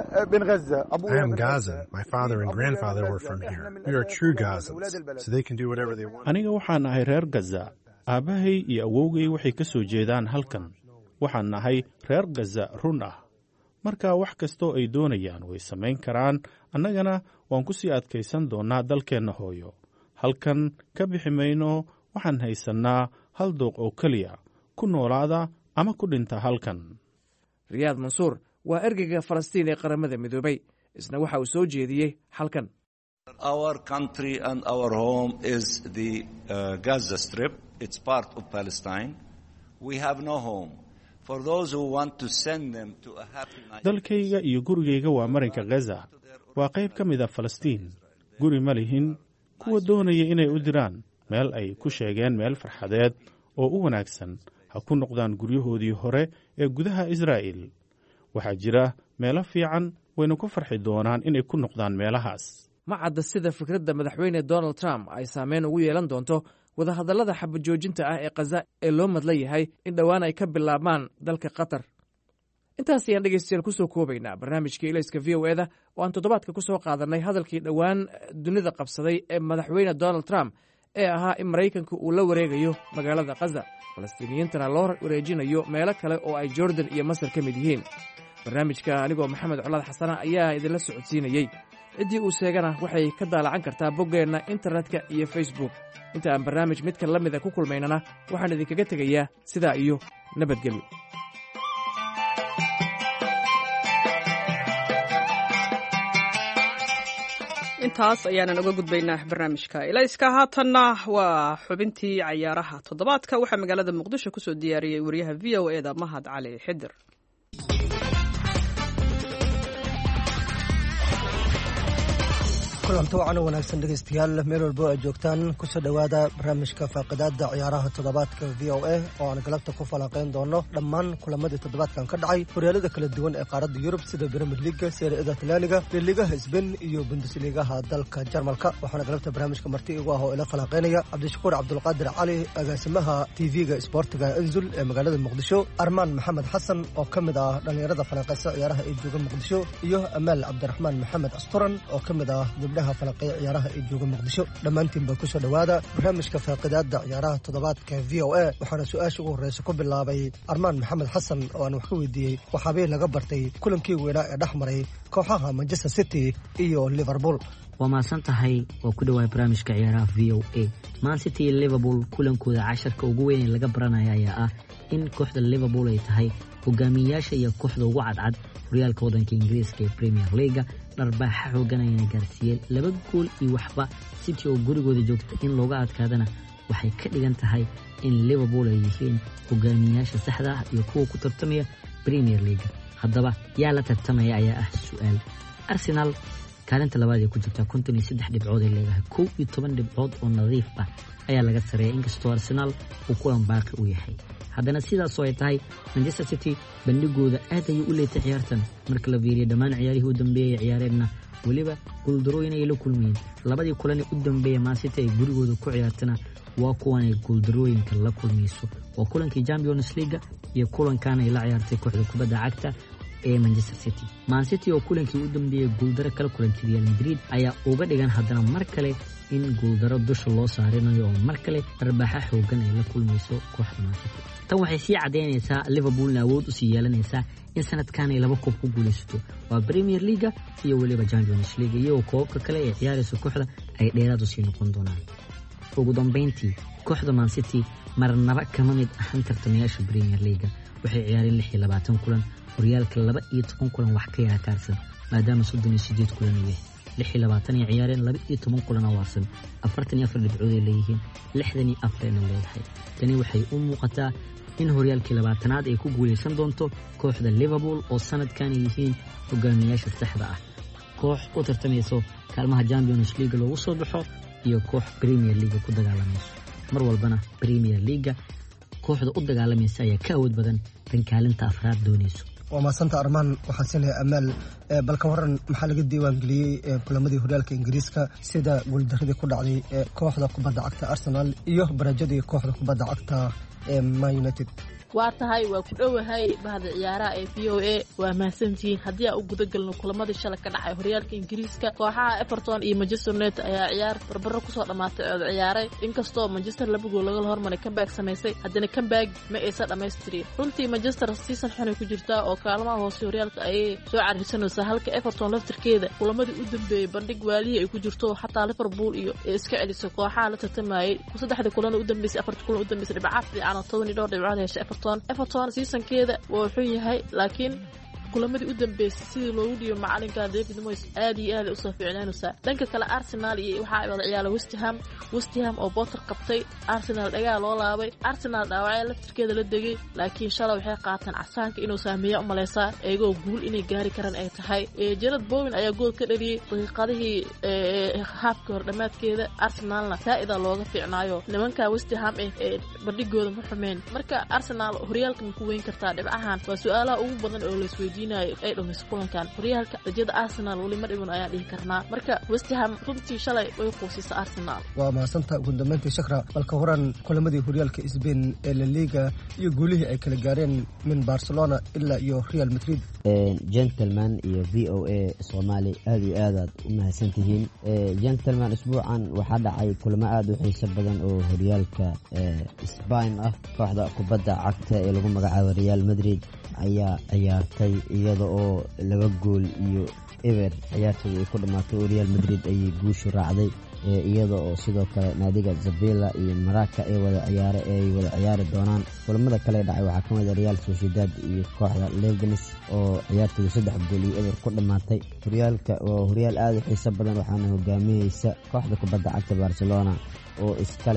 am Gazan. My father and grandfather were from here. We are true Gazans, so they can do whatever they want. aniga waxaan ahay reer Gaza. aabbahay iyo awowgay waxay ka soo jeedaan halkan. waxaan nahay reer Gaza run ah. marka wax kastoo ay doonayaan way samayn karaan. annagana waan ku sii adkaysan doonnaa dalkeenna hooyo. halkan ka bixi mayno. waxaan haysannaa hal dooq oo keliya: ku noolaada ama ku dhinta halkan. Riyaad Mansuur waa ergeyga Falastiin ee qaramada midoobay. isna waxa uu soo jeediyey halkan. Our country and our home is the Gaza Strip. It's part of Palestine. We have no home. For those who want to send them to a happy night. dalkayga iyo gurigayga waa marinka Gaza. waa qayb ka mid ah Falastiin. guri ma lihin. kuwa doonaya inay u diraan meel ay ku sheegeen meel farxadeed oo u wanaagsan, ha ku noqdaan guryahoodii hore ee gudaha Israa'iil. waxaa jira meelo fiican, wayna ku farxi doonaan inay ku noqdaan meelahaas. ma cadda sida fikradda madaxweyne Donald Trump ay saameyn ugu yeelan doonto wadahadallada xabajoojinta ah ee Gaza ee loo madlan yahay in dhowaan ay ka bilaabmaan dalka Qatar. intaas ayaan dhegeystayaal ku soo koobaynaa barnaamijkii ilayska VOA-da oo aan toddobaadka ku soo qaadanay hadalkii dhowaan dunida qabsaday ee madaxweyne Donald Trump ee ahaa in Maraykanku uu la wareegayo magaalada Gaza, Falastiiniyiintana loo wareejinayo meelo kale oo ay Jordan iyo Masar ka mid yihiin. barnaamijka anigoo Maxamed Colaad Xasana ayaa idinla socodsiinayey. ciddii uu sheegana waxay ka daalacan kartaa boggeenna internetka iyo Facebook. inta aan barnaamij midka la mida ku kulmaynana waxaan idinkaga tegayaa sidaa iyo nabadgelyo. intaas ayaanan uga gudbaynaa barnaamijka ilayska. haatanna waa xubintii cayaaraha toddobaadka. waxaa magaalada Muqdisho ku soo diyaariyey wariyaha VOA-da Mahad Cali Xidir. kulanti wacan oo wanaagsan dhegaystayaal meel walbo aad joogtaan kusoo dhowaada barnaamijka faaqidaada ciyaaraha toddobaadka VOA oo aan galabta ku falanqayn doono dhammaan kulamadii toddobaadkan ka dhacay horyaalada kala duwan ee qaaradda Yurub sida Premier League, Serie A Talyaaniga, Liigaha Spain iyo Bundesligaha dalka Jarmalka. waxaana galabta barnaamijka marti igu ah oo ila falanqaynaya Cabdishakuur Cabdulqaadir Cali, agaasimaha TV-ga Sportiga Enzul ee magaalada Muqdisho, Armaan Maxamed Xasan oo ka mid ah dhalinyarada falanqaysa ciyaaraha ee jooga Muqdisho, iyo Amaal Cabdiraxmaan Maxamed Asturan oo ka mid ah gabdhaha falaqeeya ciyaaraha ee jooga muqdisho. dhammaantiinba kusoo dhowaada barnaamijka faaqidaada ciyaaraha toddobaadka v o a. waxaana su-aasha ugu horreysa ku bilaabay armaan maxamed xasan oo aan wax ka weydiiyey waxaabay laga bartay kulankii weynaa ee dhex maray kooxaha Manchester City iyo Liverpool. waa mahadsan tahay oo ku dhawaay barnaamijka ciyaaraha v o a. Man City iyo Liverpool kulankooda casharka ugu weyn ee laga baranaya ayaa ah in kooxda Liverpool ay tahay hogaamiyayaasha iyo kooxda ugu cadcad horyaalka waddanka Ingiriiska ee Premier League. dharbaaxa xoogan ayna gaarsiiyeen 2 gool iyo waxba. City oo gurigooda joogta in looga adkaadana waxay ka dhigan tahay in Liverpool ay yihiin hogaamiyayaasha saxda ah iyo kuwa ku tartamaya Premier League. haddaba yaa la tartamaya ayaa ah su'aal. Arsenal kaalinta labaad ee ku jirta 53 dhibcood ay leedahay. 11 dhibcood oo nadiif ah ayaa laga sareeyay inkastoo Arsenal uu kulan baaqi u yahay. haddana sidaas oo ay tahay Manchester City bandhigooda aad ayay u leetay ciyaartan marka la fiiriyo dhammaan ciyaarihii u dambeeyay ciyaareenna waliba guuldarooyin ay la kulmeen. labadii kulan ee u dambeeyay Man City ay gurigooda ku ciyaartana waa kuwan ay guuldarooyinka la kulmayso. waa kulankii Champions League iyo kulankan ay la ciyaartay kooxda kubadda cagta ee Manchester City. Man City oo kulankii u dambeeyay guuldaro kala kulantay Real Madrid ayaa uga dhigan haddana mar kale in guuldaro dusha loo saarinayo oo mar kale dharbaaxa xoogan ay la kulmayso kooxda Man City. tan waxay sii cadeynaysaa Liverpoolna awood u sii yeelanaysaa in sanadkan ay 2 koob ku guuleysato waa Premier League iyo waliba Champions League iyo koobka kale ee ciyaarayso kooxda ay dheeraad u sii noqon doonaan. ugu dambeyntii kooxda Man City marnaba kama mid ahan tartamayaasha Premier League. waxay ciyaareen 26 kulan horyaalka 12 kulan wax ka yara kaarsan maadaama 38 kulan ay 26 ay ciyaareen 12 kulan oo waarsan 44 dhibcood ay leeyihiin 64 ay leedahay. tani waxay u muuqataa in horyaalkii 20aad ay ku guuleysan doonto kooxda Liverpool oo sanadkan ay yihiin hogaamiyayaasha saxda ah. koox u tartamayso kaalmaha Champions League loogu soo baxo iyo koox Premier League ku dagaalamayso. mar walbana Premier League kooxda u dagaalamaysa ayaa ka awood badan tan kaalinta afraad doonayso. waa maasanta armaan waxaan siinayaa amaal balka waran maxaa laga diiwaan geliyey kulamadii horyaalka Ingiriiska sida guuldaradii ku dhacday kooxda kubadda cagta Arsenal iyo barajadii kooxda kubadda cagta Man United. waa tahay waa ku dhowahay bahda ciyaaraha ee v o a. waa mahadsantihiin haddii aan u gudagalno kulamadii shalay ka dhacay horyaalka Ingiriiska. kooxaha Everton iyo Manchester United ayaa ciyaar barbaro kusoo dhamaatay oo ciyaaray inkastoo Manchester 2 gool laga hormaray comeback samaysay haddana comeback ma aysan dhammaystirin. runtii Manchester season xun ay ku jirtaa oo kaalmaha hoose horyaalka ay soo carisanaysaa halka Everton laftirkeeda kulamadii u dambeeyay bandhig waalihi ay ku jirto xataa Liverpool iyo iska celisay kooxaha la tartamayay. 3 kulan u dambeysay 4 kulan u dambeysay dhibcaad fiican oo 12 dhibcood heshay Everton seasonkeeda waa wuxuu yahay laakiin kulamadii u dambeysay sidii loogu dhiyo macalinka David Moyes aad iyo aad u soo fiicnaanaysa. dhanka kale Arsenal iyo waxa ay wada ciyaareen West Ham oo Potter qabtay. Arsenal dhagaa loo laabay. Arsenal dhaawacay laftirkeeda la degay laakiin shalay waxay qaataan casaanka inuu saameeyo u maleysaa ayagoo guul inay gaari karaan ay tahay. Gerrard Bowen ayaa gool ka dhaliyay daqiiqadihii halfka hor dhamaadkeeda. Arsenalna saa'ida looga fiicnaayo nimanka West Ham ee bandhigooda ma xumeen. marka Arsenal horyaalka ma ku weyn kartaa dhibcahan waa su'aalaha ugu badan oo la isweydiinayo ay dhamayso kulankan. horyaalka rajada Arsenal wali ma dhiban ayaan dhihi karnaa. marka West Ham runtii shalay way qoosisay Arsenal. waa maasanta ugu dambeyntii Shakra balka waran kulamadii horyaalka Spain ee La Liga iyo guulihii ay kala gaareen min Barcelona ilaa iyo Real Madrid. gentleman iyo VOA Soomaali aad iyo aad u mahadsantihiin. gentleman isbuucan waxaa dhacay kulamo aad u xiiso badan oo horyaalka Spain ah. kooxda kubadda cagta ee lagu magacaabo Real Madrid ayaa ciyaartay iyada oo 2 gool iyo ever ciyaartooda ay ku dhamaatay oo Real Madrid ay guushu raacday iyada oo sidoo kale naadiga Sevilla iyo Malaga ay wada ciyaari doonaan. kulamada kale dhacay waxaa kamid ah Real Sociedad iyo kooxda Leganes oo ciyaartooda 3 gool iyo ever ku dhamaatay. horyaalka waa horyaal aad u xiiso badan waxaana hogaaminaysa kooxda kubadda cagta Barcelona oo iskale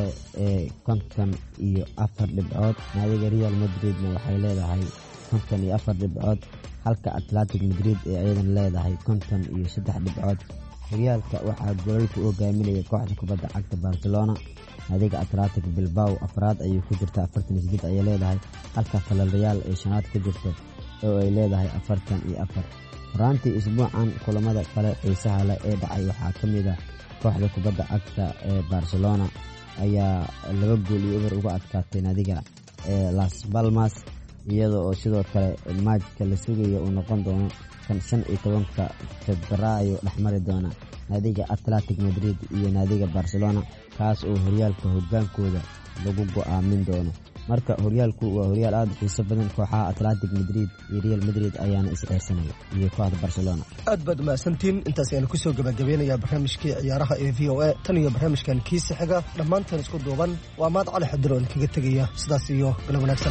54 dhibcood. naadiga Real Madridna waxay leedahay 54 dhibcood halka Athletic Madrid ay ayadan leedahay 53 dhibcood. horyaalka waxaa goolalka u hogaaminaya kooxda kubadda cagta Barcelona. naadiga Athletic Bilbao afraad ayay ku jirtaa 48 ayay leedahay halka Villarreal ay shanaad ku jirto oo ay leedahay 44. raantii isbuucan kulamada kale xiisaha leh ee dhacay waxaa kamid ah kooxda kubadda cagta ee Barcelona ayaa 2 gool iyo ever uga adkaatay naadiga Las Palmas iyada oo sidoo kale matchka la sugayo uu noqon doono kan 15 Febraayo dhexmari doona naadiga Athletic Madrid iyo naadiga Barcelona kaas oo horyaalka hogaankooda lagu go'aamin doono. marka horyaalku waa horyaal aad u xiiso badan. kooxaha Athletic Madrid iyo Real Madrid ayaana is eersanaya iyo kooxda Barcelona. aad baad mahadsantiin. intaas ayaan ku soo gabagabeynayaa barnaamijkii ciyaaraha ee VOA tan iyo barnaamijkan kiisa xiga dhammaanteen isku duuban waa Maad Cali Xadiroon kaga tegaya sidaas iyo galab wanaagsan.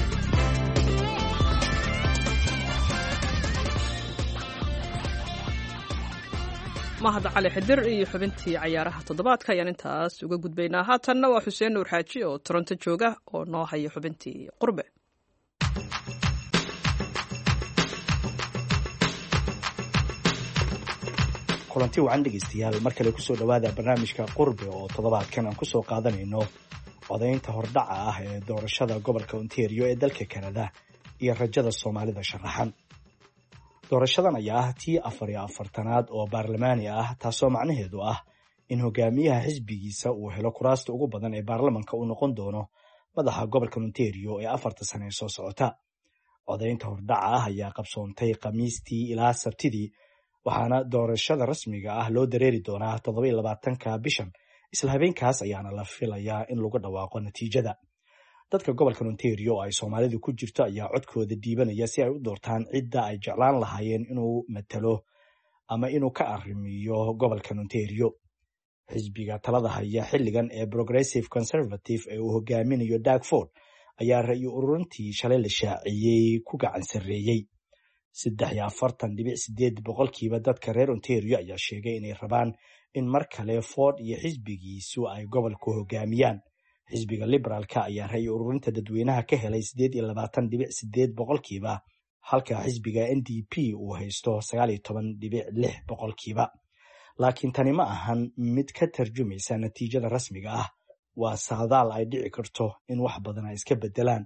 mahad cali xidir iyo xubintii cayaaraha toddobaadka ayaan intaas uga gudbaynaa. haatanna waa xuseen nuur xaaji oo Toronto jooga oo noo haya xubintii qurbe. kulanti wacan dhegeystayaal mar kale kusoo dhawaada barnaamijka qurbe oo toddobaadkan aan kusoo qaadanayno codaynta hordhaca ah ee doorashada gobolka Ontario ee dalka Canada iyo rajada Soomaalida sharaxan. doorashadan ayaa ah tii 44aad oo baarlamaani ah, taasoo macnaheedu ah in hogaamiyaha xisbigiisa uu helo kuraasta ugu badan ee baarlamanka uu noqon doono madaxa gobolka Ontario ee 4 sano ee soo socota. codaynta hordhaca ah ayaa qabsoontay Khamiistii ilaa Sabtidii, waxaana doorashada rasmiga ah loo dareeri doonaa 27ka bishan. isla habeenkaas ayaana la filayaa in lagu dhawaaqo natiijada. dadka gobolka Ontario oo ay Soomaalidu ku jirto ayaa codkooda diibanaya si ay u doortaan cidda ay jeclaan lahaayeen inuu matalo ama inuu ka arrimiyo gobolka Ontario. xisbiga talada haya xilligan ee Progressive Conservative ee uu hogaaminayo Doug Ford ayaa ra'yi ururintii shalay la shaaciyey ku gacan sarreeyay. 43.8% dadka reer Ontario ayaa sheegay inay rabaan in mar kale Ford iyo xisbigiisu ay gobolku hogaamiyaan. xisbiga liberaalka ayaa ra'yi ururinta dadweynaha ka helay 28.8%, halka xisbiga NDP uu haysto 19.6%. laakiin tani ma ahan mid ka tarjumaysa natiijada rasmiga ah. waa saadaal ay dhici karto in wax badan ay iska bedelaan.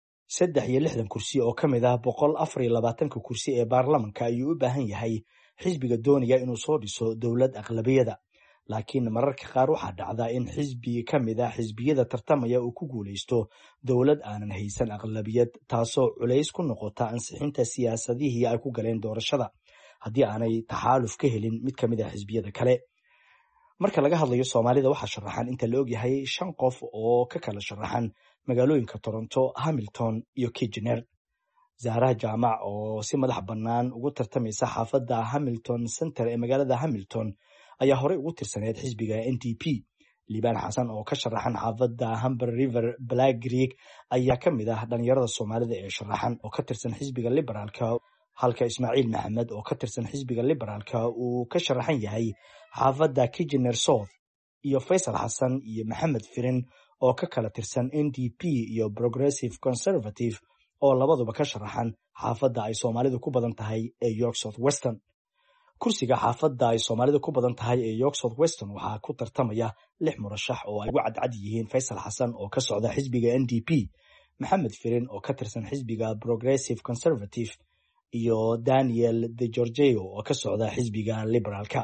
63 kursi oo ka mid ah 124 kursi ee baarlamanka ayuu u baahan yahay xisbiga doonaya inuu soo dhiso dowlad aqlabiyada. laakiin mararka qaar waxaa dhacda in xisbi ka mid ah xisbiyada tartamaya uu ku guulaysto dowlad aanan haysan aqlabiyad, taasoo culays ku noqota ansixinta siyaasadihii ay ku galeen doorashada haddii aanay taxaaluf ka helin mid ka mid ah xisbiyada kale. marka laga hadlayo Soomaalida, waxaa sharaxan inta la ogyahay 5 qof oo ka kala sharaxan magaalooyinka Toronto, Hamilton iyo Kitchener. Zahra Jaamac oo si madax bannaan ugu tartamaysa xaafadda Hamilton Center ee magaalada Hamilton ayaa horey ugu tirsaneyd xisbiga NDP. Liibaan Xasan oo ka sharaxan xaafadda Humber River Black Creek ayaa ka mid ah dhalinyarada Soomaalida ee sharaxan oo ka tirsan xisbiga liberaalka, halka Ismaaciil Maxamed oo ka tirsan xisbiga liberaalka uu ka sharaxan yahay xaafadda Kitchener South, iyo Faysal Xasan iyo Maxamed Firin oo ka kala tirsan NDP iyo Progressive Conservative oo labaduba ka sharaxan xaafadda ay Soomaalidu ku badan tahay ee York South Western. kursiga xaafadda ay Soomaalidu ku badan tahay ee York South Western waxaa ku tartamaya 6 murashax oo ay ugu cadcad yihiin Faysal Xasan oo ka socda xisbiga NDP, Maxamed Firin oo ka tirsan xisbiga Progressive Conservative, iyo Daniel De Giorgio oo ka socda xisbiga liberaalka.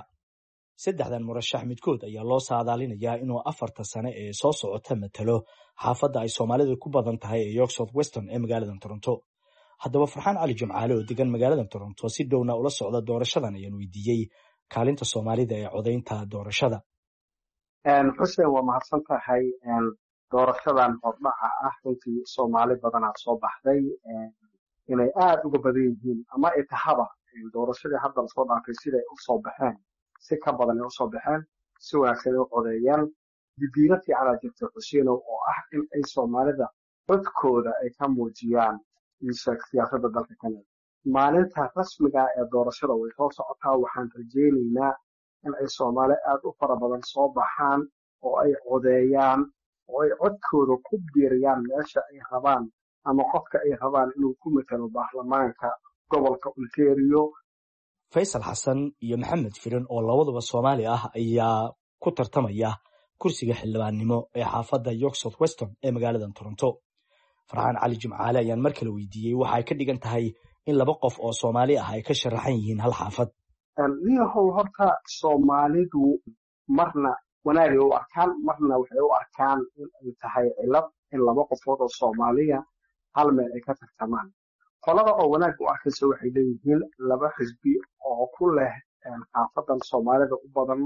3 murashax midkood ayaa loo saadaalinayaa inuu 4 sano ee soo socota matalo xaafadda ay Soomaalidu ku badan tahay ee York South Western ee magaalada Toronto. haddaba Farxaan Cali Jimcaale oo degan magaalada Toronto si dhowna ula socda doorashadan ayaan weydiiyey kaalinta Soomaalida ee codaynta doorashada. xuseen waa mahadsan tahay. doorashadan hordhaca ah runtii Soomaali badan aad soo baxday inay aad uga badan yihiin ama ay tahaba doorashadii hadda la soo dhaafay siday u soo baxeen si ka badan ay u soo baxeen, si wanaagsan ay u codeeyaan. dibiino fiican aad jirta Xuseen oo ah in ay Soomaalida codkooda ay ka muujiyaan siyaasadda dalka Canada. maalinta rasmiga ee doorashada way soo socotaa. waxaan rajaynaynaa in ay Soomaali aad u fara badan soo baxaan oo ay codeeyaan oo ay codkooda ku biiriyaan meesha ay rabaan ama qofka ay rabaan inuu ku matalo baarlamaanka gobolka Ontario. Faysal Xasan iyo Maxamed Firin oo labaduba Soomaali ah ayaa ku tartamaya kursiga xildhibaannimo ee xaafadda York South Western ee magaalada Toronto. Farxaan Cali Jimcaale ayaan mar kale weydiiyey waxa ay ka dhigan tahay in 2 qof oo Soomaali ah ay ka sharaxan yihiin hal xaafad. niyahow horta Soomaalidu marna wanaagay u arkaan, marna waxay u arkaan in ay tahay cilad in 2 qofood oo Soomaaliya hal meel ay ka tartamaan. qolada oo wanaag u arkaysa waxay leeyihiin laba xisbi oo ku leh xaafadan soomaalida u badan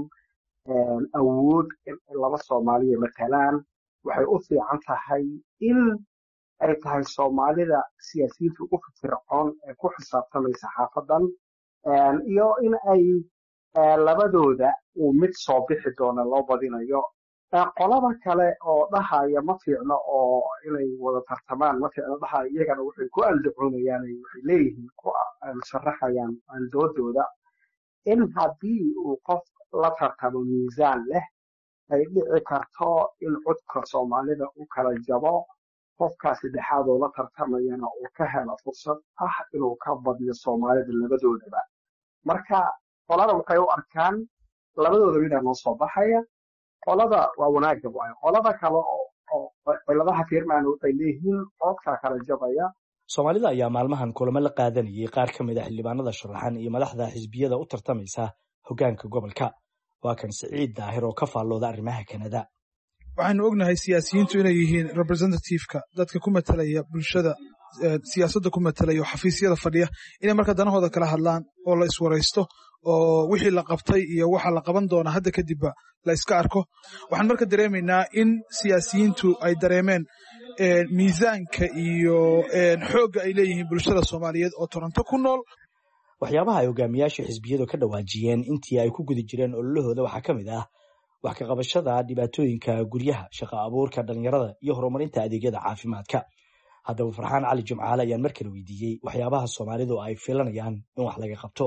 awood in laba soomaaliya matalaan waxay u fiican tahay in ay tahay soomaalida siyaasiyiinta ugu firfircoon ee ku xisaabtamaysa xaafadan iyo in ay labadooda uu mid soo bixi doona loo badinayo qolada kale oo dhahaya ma fiicno oo inay wada tartamaan ma fiicno dhahaya iyagana waxay ku aldacoonayaan waxay leeyihiin ku sharaxayaan doodooda in haddii uu qof la tartamo miisaan leh ay dhici karto in codka soomaalida u kala jabo qofkaa saddexaad oo la tartamayana uu ka helo fursad ah inuu ka badiyo soomaalida labadoodaba marka qolada waxay u arkaan labadooda midaa noo soo baxaya qolada waa wanaaga waayo qolada kale oo ciladaha fiirmaan waxay leeyihiin codkaa kala jabaya soomaalida ayaa maalmahan kulamo la qaadanayay qaar ka mid ah xildhibaanada sharaxan iyo madaxda xisbiyada u tartamaysa hoggaanka gobolka waa kan Siciid Daahir oo ka faallooda arrimaha Kanada. waxaanu ognahay siyaasiyiintu inay yihiin representative-ka dadka ku matalaya bulshada siyaasadda ku matalaya oo xafiisyada fadhiya inay marka danahooda kala hadlaan oo la iswaraysto oo wixii la qabtay iyo waxa la qaban doona hadda kadibba la iska arko waxaan marka dareemaynaa in siyaasiyiintu ay dareemeen miisaanka iyo xoogga ay leeyihiin bulshada Soomaaliyeed oo Toronto ku nool waxyaabaha ay hogaamiyaasha xisbiyadu ka dhawaajiyeen intii ay ku guda jireen ololahooda waxaa ka mid ah wax ka qabashada dhibaatooyinka guryaha shaqo abuurka dhalinyarada iyo horumarinta adeegyada caafimaadka haddaba Farxaan Cali Jumcaale ayaan markale weydiiyey waxyaabaha Soomaalidu ay filanayaan in wax laga qabto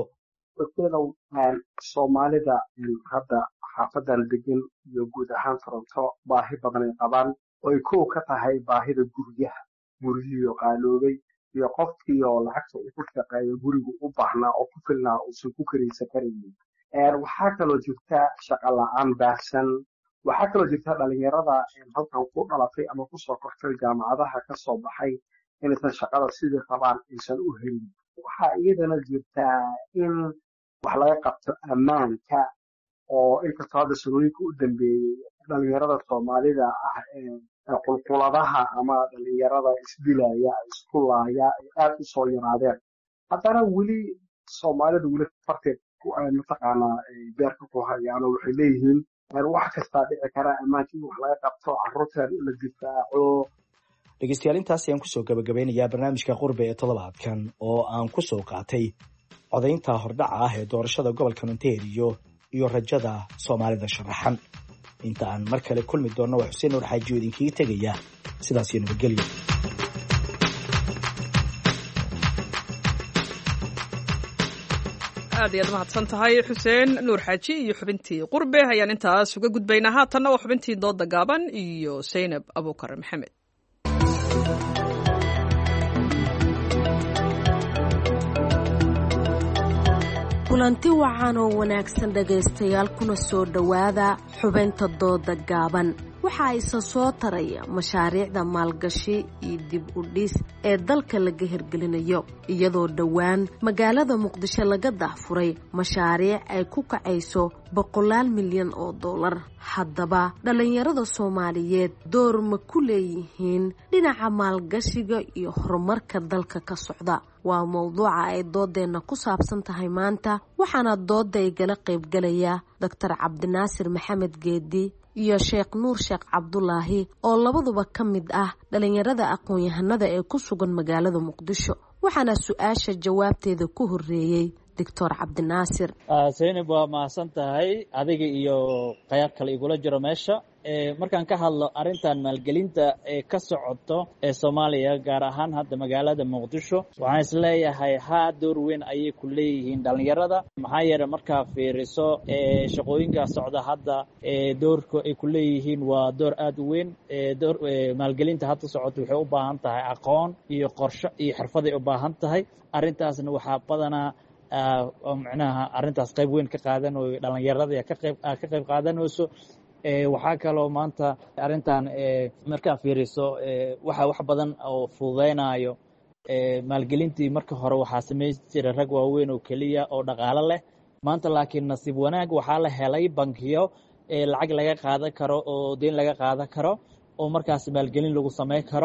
Soomaalida hadda xaafadan degan iyo guud ahaan Toronto baahi badan ay qabaan oo ay kow ka tahay baahida guryaha guryihiyo qaaloobay iyo qofkii oo lacagta uu ku shaqeeyo gurigu u baahnaa oo ku filnaa uusan ku karaysan karaynin waxaa kaloo jirta shaqo la'aan baahsan waxaa kaloo jirta dhalinyarada halkan ku dhalatay ama ku soo kortay jaamacadaha ka soo baxay inaysan shaqada sidii rabaan aysan u helin waxaa iyadana jirta in wax laga qabto ammaanka oo inkastoo hadda sanooyinka u dambeeyey dhalinyarada Soomaalida ah qulquladaha ama dhalinyarada isdilaya isku laaya ay aad u soo yaraadeen haddana weli Soomaalida weli farteed mataqaanaa beerka ku hayaan oo waxay leeyihiin wax kasta dhici kara ammaanka in wax laga qabto carruurtan in la difaaco dhegeystayaal intaas ayaan kusoo gabagabeynayaa barnaamijka qurbe ee toddobaadkan oo aan ku soo qaatay codaynta hordhaca ah ee doorashada gobolka Ontario iyo rajada Soomaalida sharaxan inta aan mar kale kulmi doonno waa Xuseen Nuur Xaaji oo idinkaga tegaya sidaas iyo nabadgelyo aad iyo mahadsan tahay Xuseen Nuur Xaaji iyo xubintii qurbe ayaan intaas uga gudbaynaa haatanna waa xubintii dooda gaaban iyo Zainab Abuukar Maxamed kulanti wacan oo wanaagsan dhagaystayaal kuna soo dhowaada xubinta dooda gaaban waxa isa soo taraya mashaariicda maalgashi iyo dib u dhis ee dalka laga hirgelinayo iyadoo dhowaan magaalada Muqdisho laga daahfuray mashaariic ay ku kacayso $100 milyan oo dollar haddaba dhalinyarada Soomaaliyeed door ma ku leeyihiin dhinaca maalgashiga iyo horumarka dalka ka socda waa mowduuca ay doodeena ku saabsan tahay maanta waxaana dooda igala qaybgalaya Dr. Cabdinaasir Maxamed Geedi iyo Sheekh Nuur Sheekh Cabdulaahi oo labaduba ka mid ah dhalinyarada aqoon-yahanada ee ku sugan magaalada Muqdisho waxaana su'aasha jawaabteeda ku horeeyay Dr. Cabdinaasir Zainab waa mahadsan tahay adiga iyo qayb kale igula jiro meesha markaan ka hadlo arintan maalgelinta ee ka socoto ee Soomaaliya gaar ahaan hadda magaalada Muqdisho waxaan isleeyahay door weyn ayay ku leeyihiin dhalinyarada maxaa yeelay marka fiiriso shaqooyinka socda hadda doorka ay ku leeyihiin waa door aad u weyn door maalgelinta hadda socoto waxay u baahan tahay aqoon iyo qorshe iyo xirfad ay u baahan tahay arintaasna waxaa badanaa macnaha arintaas qayb weyn ka qaadanayo dhalinyarada ka qayb qaadanayso waxaa kaloo maanta arintan markaa fiiriso waxa wax badan oo fududeynayo maalgelintii marka hore waxaa samayn jiray rag waaweyn oo keliya oo dhaqaale leh maanta laakiin nasiib wanaag waxaa la helay bankiyo lacag laga qaadan karo oo deyn laga qaadan karo oo markaas maalgelin lagu samayn karo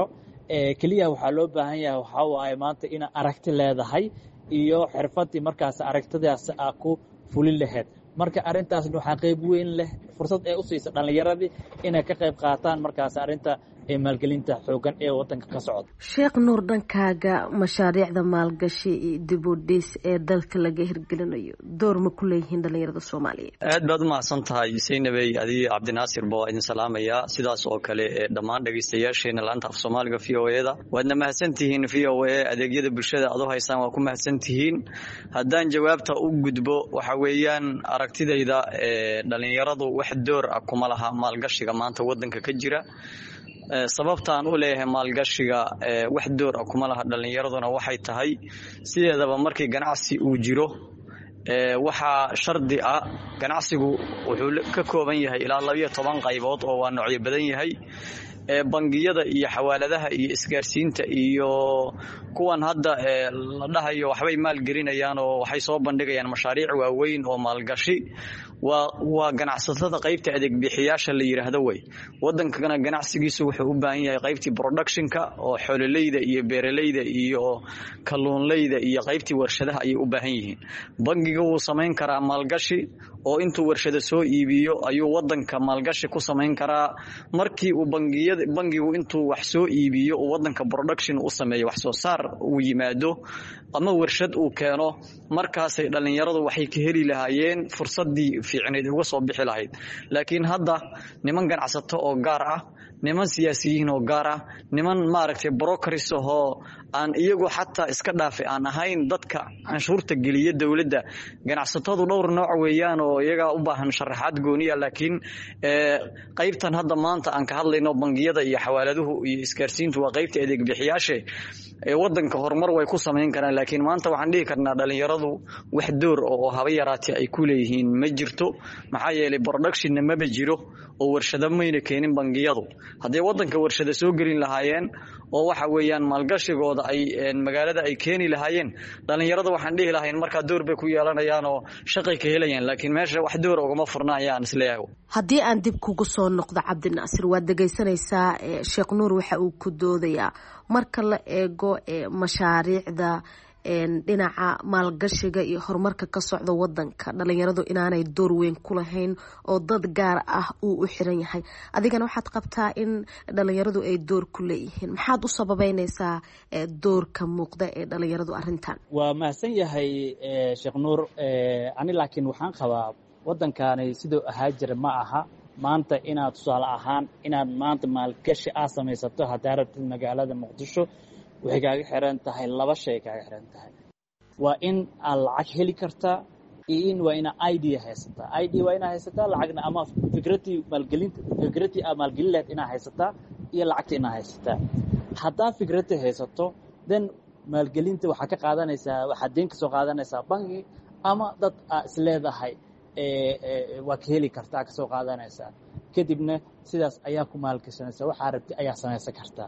keliya waxaa loo baahan yahay waxaa waaye maanta inaa aragti leedahay iyo xirfadii markaas aragtidaas aa ku fulin lahayd marka arrintaasna waxaa qayb weyn leh fursad ee u siisa dhallinyaradii inay ka qayb qaataan markaas arrinta maalgelinta xoogan ee wadanka ka socda. Sheekh Nuur, dhankaaga mashaariicda maalgashi iyo dib u dhis ee dalka laga hirgelinayo door ma ku leeyihiin dhalinyarada Soomaaliyeed? aad baad u mahadsan tahay Saynabay, adii Cabdinaasir baa idin salaamaya, sidaas oo kale dhammaan dhageystayaasheena laanta af Soomaaliga VOA-da waadna mahadsantihiin. VOA adeegyada bulshada aad u haysaan waa ku mahadsantihiin. haddaan jawaabta u gudbo waxa weeyaan aragtidayda dhalinyaradu wax door ah kuma laha maalgashiga maanta wadanka ka jira. sababtaan u leeyahay maalgashiga wax door ah kuma laha dhalinyaraduna waxay tahay sideedaba markii ganacsi uu jiro waxaa shardi ah ganacsigu wuxuu ka kooban yahay ilaa 12 qaybood oo waa noocyo badan yahay. bangiyada iyo xawaaladaha iyo isgaarsiinta iyo kuwan hadda la dhahayo waxbay maalgelinayaan oo waxay soo bandhigayaan mashaariic waaweyn oo maalgashi waa ganacsatada qaybta adeeg bixiyaasha la yiraahdo way. wadankana ganacsigiisu wuxuu u baahan yahay qaybtii productionka oo xoololeyda iyo beeraleyda iyo kalluunleyda iyo qaybtii warshadaha ay u baahan yihiin. bangiga wuu sameyn karaa maalgashi oo intuu warshada soo iibiyo ayuu wadanka maalgashi ku sameyn karaa. markii uu bangigu intuu wax soo iibiyo oo wadanka production u sameeyo wax soo saar uu yimaado ama warshad uu keeno, markaasay dhalinyaradu waxay ka heli lahaayeen fursadii fiicneed uga soo bixi lahayd. laakiin hadda niman ganacsato oo gaar ah, niman siyaasiyiin oo gaar ah, niman maaragtay brokers oo aan iyagu xataa iska dhaafay aan ahayn dadka canshuurta geliya dawladda. ganacsatadu dhowr nooc weeyaan oo iyaga u baahan sharaxaad gooniya, laakiin qaybtan hadda maanta aan ka hadlayno bangiyada iyo xawaaladuhu iyo isgaarsiintu waa qaybta adeeg bixiyaasha ee wadanka horumar way ku sameyn karaan. laakiin maanta waxaan dhihi karnaa dhalinyaradu wax door oo haba yaraatay ay ku leeyihiin ma jirto, maxaa yeelay production ma jiro oo warshado mayna keenin bangiyadu. haddii wadanka warshado soo gelin lahaayeen oo waxa weeyaan maalgashigooda ay magaalada ay keeni lahaayeen, dhalinyarada waxaan dhihi lahayn markaa door bay ku yeelanayaan oo shaqay ka helayaan. laakiin meesha wax door ugama furnaayaan isleeyahay. haddii aan dib kugu soo noqdo Cabdinaasir, waad dhageysanaysaa Sheekh Nuur waxa uu ku doodayaa marka la eego mashaariicda dhinaca maalgashiga iyo horumarka ka socda wadanka, dhalinyaradu inaanay door weyn ku lahayn oo dad gaar ah uu u xiran yahay. adigana waxaad qabtaa in dhalinyaradu ay door ku leeyihiin. maxaad u sababeynaysaa doorka muuqda ee dhalinyaradu arrintan? waa mahadsan yahay Sheekh Nuur. ani laakiin waxaan qabaa wadankaani sidoo ahaa jira ma aha maanta inaad tusaale ahaan inaad maanta maalgashi samaysato haddaad rabtid magaalada Muqdisho waxay kaaga xiran tahay laba shay kaaga xiran tahay. waa in aad lacag heli kartaa iyo in waa ina idea haysataa. idea waa ina haysataa, lacagna ama fikradii aad maalgelin lahayd inaa haysataa iyo lacagta inaa haysataa. haddaa fikradii haysato then maalgelinta waxaa ka qaadanaysaa, waxaad deen ka soo qaadanaysaa bangi ama dad aad isleedahay waa ka heli kartaa ka soo qaadanaysaa. kadibna sidaas ayaa ku maalgashanaysaa, waxaa rabti ayaa samaysan kartaa.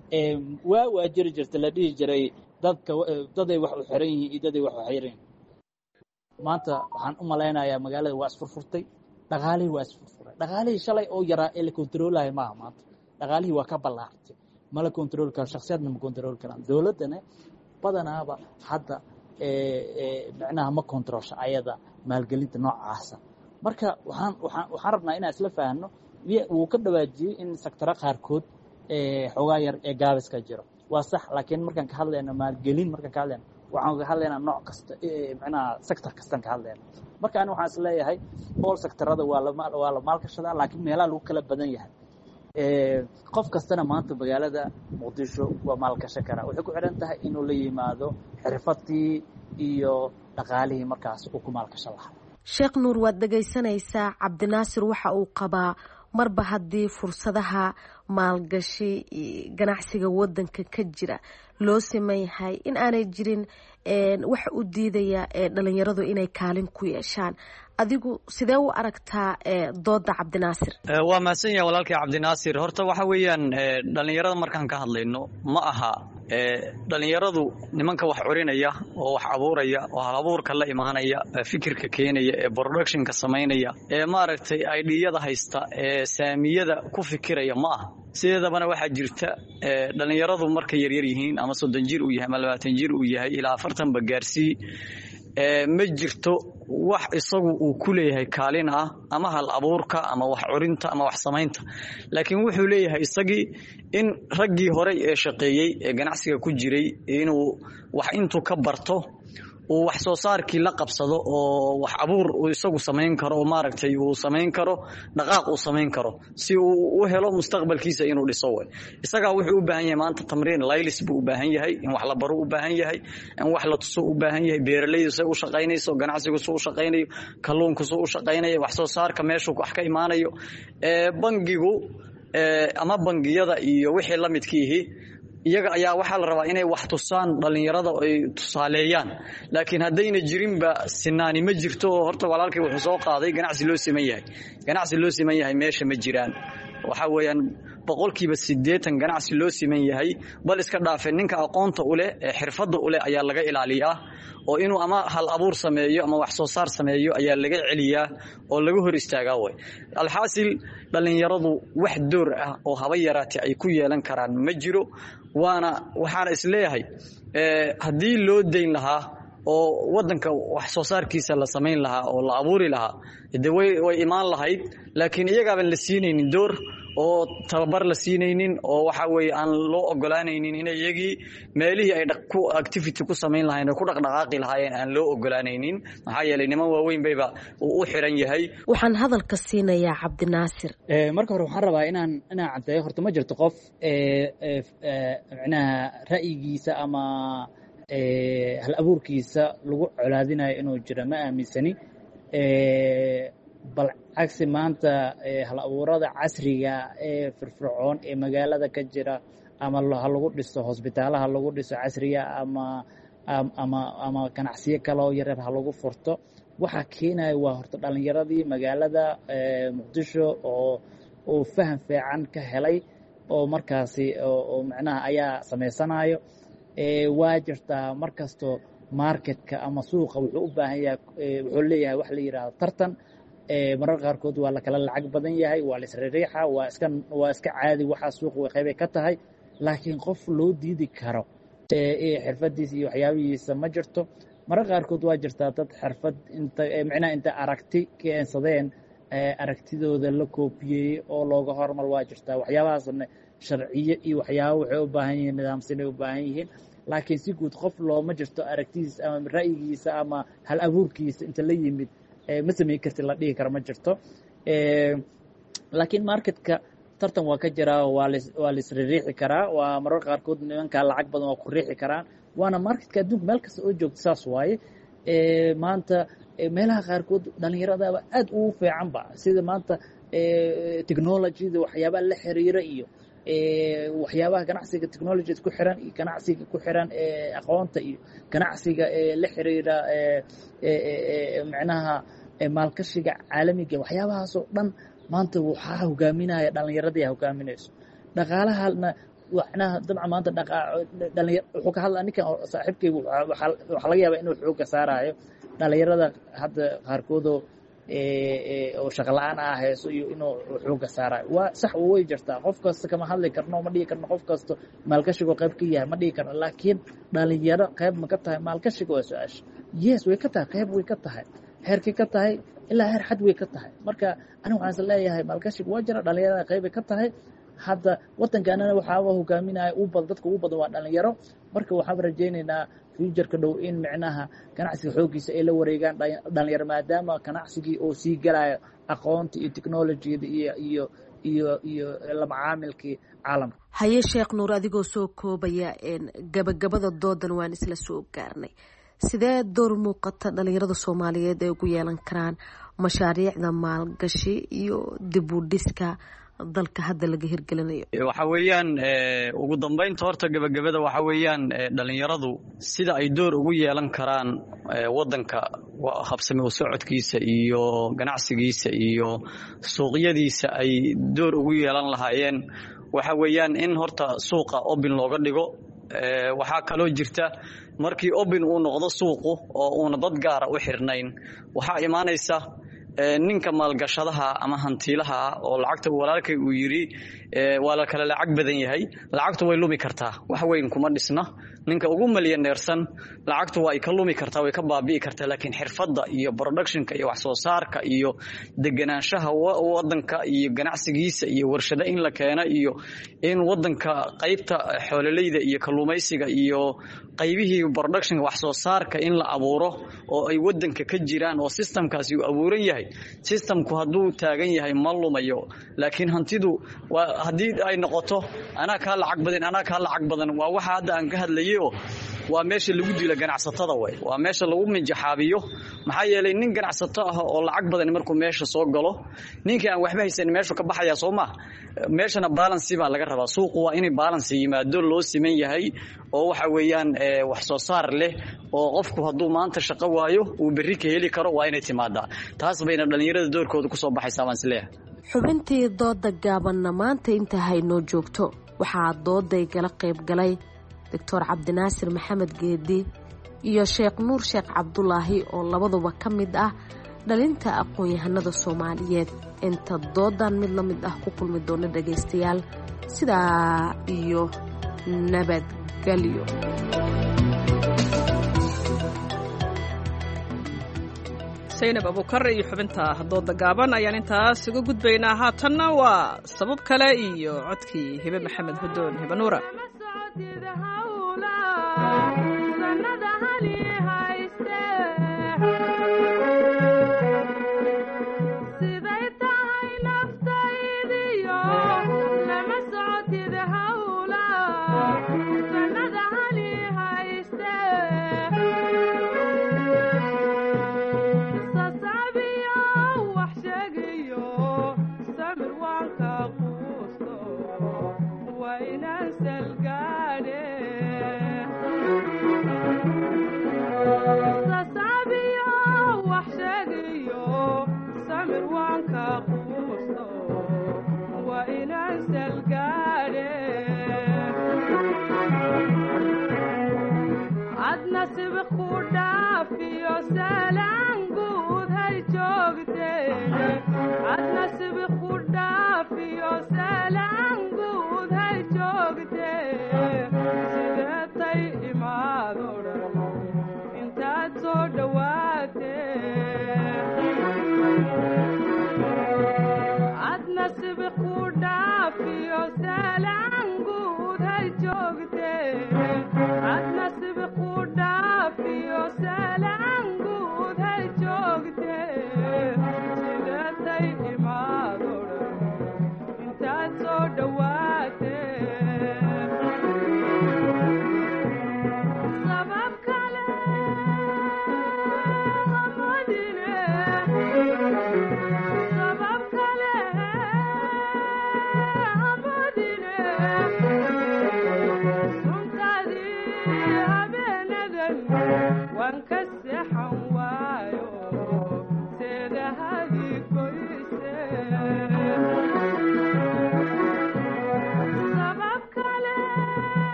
waa jiri jirta la dhihi jiray daday wax u xiran yihiin iyo daday wax u xiran yihiin. maanta waxaan u malaynayaa magaalada waa isfurfurtay, dhaqaalihii waa isfurfuray. dhaqaalihii shalay oo yaraa ee la kontroolahay maaha maanta. dhaqaalihii waa ka ballaartay, ma la kontrooli karo, shakhsiyaadna ma kontrooli karaan. dowladdana badanaaba hadda micnaha ma kontroolsha ayada maalgelinta noocaasa. marka waxaan rabnaa inaan isla fahanno wuu ka dhawaajiyey in sektara qaarkood xoogaa yar ee gaabiska jiro. waa sax, laakiin markaan ka hadlayno maalgelin, markaan ka hadlayno waxaan ka hadlaynaa nooc kasta, micnaha sector kastaan ka hadlayna. marka ani waxaan is leeyahay all sectorada waa la maalgashadaa, laakiin meelaha lagu kala badan yahay. qof kastana maanta magaalada Muqdisho waa maalgashan karaa. waxay ku xiran tahay inuu la yimaado xirfadii iyo dhaqaalihii markaas uu ku maalgashan lahaa. Sheekh Nuur, waad dhageysanaysaa. Cabdinaasir waxa uu qabaa marba haddii fursadaha maalgashi ganacsiga wadanka ka jira loo siman yahay in aanay jirin waxa u diidaya dhalinyaradu inay kaalin ku yeeshaan. adigu sidee u aragtaa dooda Cabdinaasir? waa mahadsan yahay walaalkay Cabdinaasir. horta waxa weeyaan dhalinyarada markaan ka hadlayno ma aha dhalinyaradu nimanka wax curinaya oo wax abuuraya oo hal-abuurka la imaanaya fikirka keenaya ee productionka samaynaya ee maaragtay ideyada haysta ee saamiyada ku fikiraya ma aha sideedabana waxaa jirta dhalinyaradu markay yaryar yihiin ama 30 jir uu yahay ama 20 jir uu yahay ilaa 40 ba gaarsii ma jirto wax isagu uu ku leeyahay kaalin ah ama hal abuurka ama wax curinta ama wax samaynta laakiin wuxuu leeyahay isagii in raggii hore ee shaqeeyay ee ganacsiga ku jiray inuu wax intuu ka barto uu wax soo saarkii la qabsado oo wax abuur uu isagu samayn karo oo maaragtay uu samayn karo dhaqaaq uu samayn karo si uu u helo mustaqbalkiisa inuu dhiso way isaga wuxuu u baahan yahay maanta tamriin laylis buu u baahan yahay in wax la baro u baahan yahay in wax la tuso u baahan yahay beeralaydu say u shaqaynayso ganacsigu soo u shaqaynayo kalluunku soo u shaqaynayo wax soo saarka meeshu wax ka imaanayo bangigu ama bangiyada iyo wixii la midkiihi iyaga ayaa waxaa la rabaa inay wax tusaan dhalinyarada ay tusaaleeyaan laakiin haddayna jirinba sinaani ma jirto horta walaalkay wuxuu soo qaaday ganacsi loo siman yahay meesha ma jiraan waxa weeyaan boqolkiiba 80 ganacsi loo siman yahay bal iska dhaafay ninka aqoonta u leh ee xirfadda u leh ayaa laga ilaaliyaa oo inuu ama hal abuur sameeyo ama wax soo saar sameeyo ayaa laga celiyaa oo laga hor istaagaa way alxaasil dhalinyaradu wax door ah oo haba yaraatay ay ku yeelan karaan ma jiro waxaana isleeyahay haddii loo dayn lahaa oo wadanka wax soo saarkiisa la samayn lahaa oo la abuuri lahaa de way imaan lahayd laakiin iyagaaban la siinaynin door oo tababar la siinaynin oo waxa weeye aan loo ogolaanaynin in iyagii meelihii ay ku activity ku samayn lahayn ku dhaqdhaqaaqi lahaayeen aan loo ogolaanaynin maxaa yeelay niman waaweyn bayba u xiran yahay waxaan hadalka siinayaa cabdinaasir marka hore waxaan rabaa inaan caddeeyo horta ma jirto qof macnaha ra'yigiisa ama hal abuurkiisa lagu colaadinayo inuu jiro ma aaminsani bal cagsi maanta hal abuurada casriga ee firfircoon ee magaalada ka jira ama ha lagu dhiso hosbitaalaha lagu dhiso casriga ama ganacsiyo kale oo yaryar ha lagu furto waxaa keenaya waa horta dhalinyaradii magaalada muqdisho oo faham fiican ka helay oo markaasi oo macnaha ayaa samaysanayo waa jirtaa markasto marketka ama suuqa wuxuu u baahan yahay wuxuu leeyahay wax la yiraahdo tartan marar qaarkood waa la kala lacag badan yahay waa la isriixa waa iska caadi waxa suuqa way qayb ka tahay laakiin qof loo diidi karo xirfadiisa iyo waxyaabihiisa ma jirto marar qaarkood waa jirtaa dad xirfad inta aragti keensadeen aragtidooda la koobiyey oo looga hormar waa jirtaa waxyaabahaasna sharciyo iyo waxyaabo waxay u baahan yihiin nidaamsan ay u baahan yihiin laakiin si guud qof looma jirto aragtidiisa ama ra'yigiisa ama hal abuurkiisa inta la yimid ma samayn karti la dhihi karo ma jirto laakiin marketka tartan waa ka jiraa waa la isriixi karaa waa marar qaarkood nimanka lacag badan waa ku riixi karaan waana marketka adduunka meel kasta oo joogto saas waaye maanta meelaha qaarkood dhalinyaradaaba aad ugu fiicanba sida maanta technologyda waxyaabaha la xiriira iyo waxyaabaha ganacsiga technologyda ku xiran iyo ganacsiga ku xiran aqoonta iyo ganacsiga la xiriira macnaha maalgashiga caalamiga waxyaabahaasoo dhan maanta waxaa hogaaminaya dhalinyaradii hogaaminayso dhaqaalahana macnaha dabcan maanta wuxuu ka hadlaa ninkan saaxiibkaygu waxaa laga yaabaa inuu xooga saarayo dhalinyarada hadda qaarkoodoo oo shaqo la-aan hayso iyo inuu xooga saarayo waa sax way jirtaa qof kasta kama hadli karno ma dhihi karno qof kasta maalgashigo qayb ka yahay ma dhihi karno laakiin dhalinyaro qayb ma ka tahay maalgashiga waa su-aasha yes way ka tahay qayb way ka tahay heerkay ka tahay ilaa heer xad way ka tahay marka aniga waxaan is leeyahay maalgashiga waa jira dhalinyarada qaybay ka tahay hadda wadankaanana waxaaba hogaaminaya dadka ugu badan waa dhalinyaro marka waxaan rajaynaynaa futureka dhow in micnaha ganacsiga xoogiisa ay la wareegaan dhalinyaro maadaama ganacsigii oo sii galayo aqoonta iyo technologyada iyo la macaamilkii caalamka haye sheekh nuur adigoo soo koobaya gabagabada doodan waan isla soo gaarnay sidee door muuqata dhalinyarada soomaaliyeed ay ugu yeelan karaan mashaariicda maalgashi iyo dib u dhiska dalka hadda laga hirgelinayo waxa weeyaan ugu dambeynta horta gabagabada waxa weeyaan dhalinyaradu sida ay door ugu yeelan karaan wadanka habsami u socodkiisa iyo ganacsigiisa iyo suuqyadiisa ay door ugu yeelan lahaayeen waxa weeyaan in horta suuqa open looga dhigo waxaa kaloo jirta markii open uu noqdo suuqu oo uuna dad gaara u xirnayn waxaa imaanaysa ninka maalgashadaha ama hantiilaha oo lacagta walaalkay uu yiri waa la kala lacag badan yahay lacagtu way lumi kartaa wax weyn kuma dhisna ninka ugu milyaneersan lacagtu way ka lumi kartaa way ka baabi'i kartaa laakiin xirfadda iyo productionka iyo wax soo saarka iyo deganaanshaha wadanka iyo ganacsigiisa iyo warshado in la keeno iyo in wadanka qaybta xoolalayda iyo kalluumaysiga iyo qaybihii productionka wax soo saarka in la abuuro oo ay wadanka ka jiraan oo systemkaasi uu abuuran yahay systemku hadduu taagan yahay ma lumayo laakiin hantidu haddii ay noqoto anaa kaa lacag badan waa waxa hadda aan ka hadlayo waa meesha lagu dilo ganacsatada way waa meesha lagu minjaxaabiyo maxaa yeelay nin ganacsato ah oo lacag badan markuu meesha soo galo ninkii aan waxba haysan meesha ka baxaya Sooma meeshana balance baa laga rabaa suuqu waa inay balance yimaado loo siman yahay oo waxa weeyaan wax soo saar leh oo qofku hadduu maanta shaqo waayo uu berri ka heli karo waa inay timaadaa taas bayna dhalinyarada doorkooda ku soo baxaysaa baan isleeyahay xubintii dooda gaabanna maanta inta haynoo joogto waxaa dooday gala qayb galay Dr. Cabdinaasir Maxamed Geedi iyo Sheekh Nuur Sheekh Cabdulaahi oo labaduba ka mid ah dhalinta aqoon-yahanada Soomaaliyeed inta doodan mid la mid ah ku kulmi doona dhageystayaal sidaa iyo nabadgelyo. Saynab Abukar iyo xubinta dooda gaaban ayaan intaas uga gudbaynaa haatanna waa sabab kale iyo codkii Hibe Maxamed Hudoon Hibe Nuura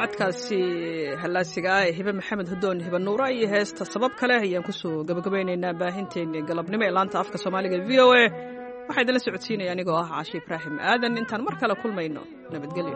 codkaasi hallaasiga ah ee hibe maxamed hudoon hibe nuura iyo heesta sabab kale ayaan kusoo gabagabeynaynaa baahinteennii galabnimo ee laanta afka soomaaliga v o a waxaa idinla socodsiinaya anigoo ah caashi ibraahim aadan intaan mar kale kulmayno nabadgelyo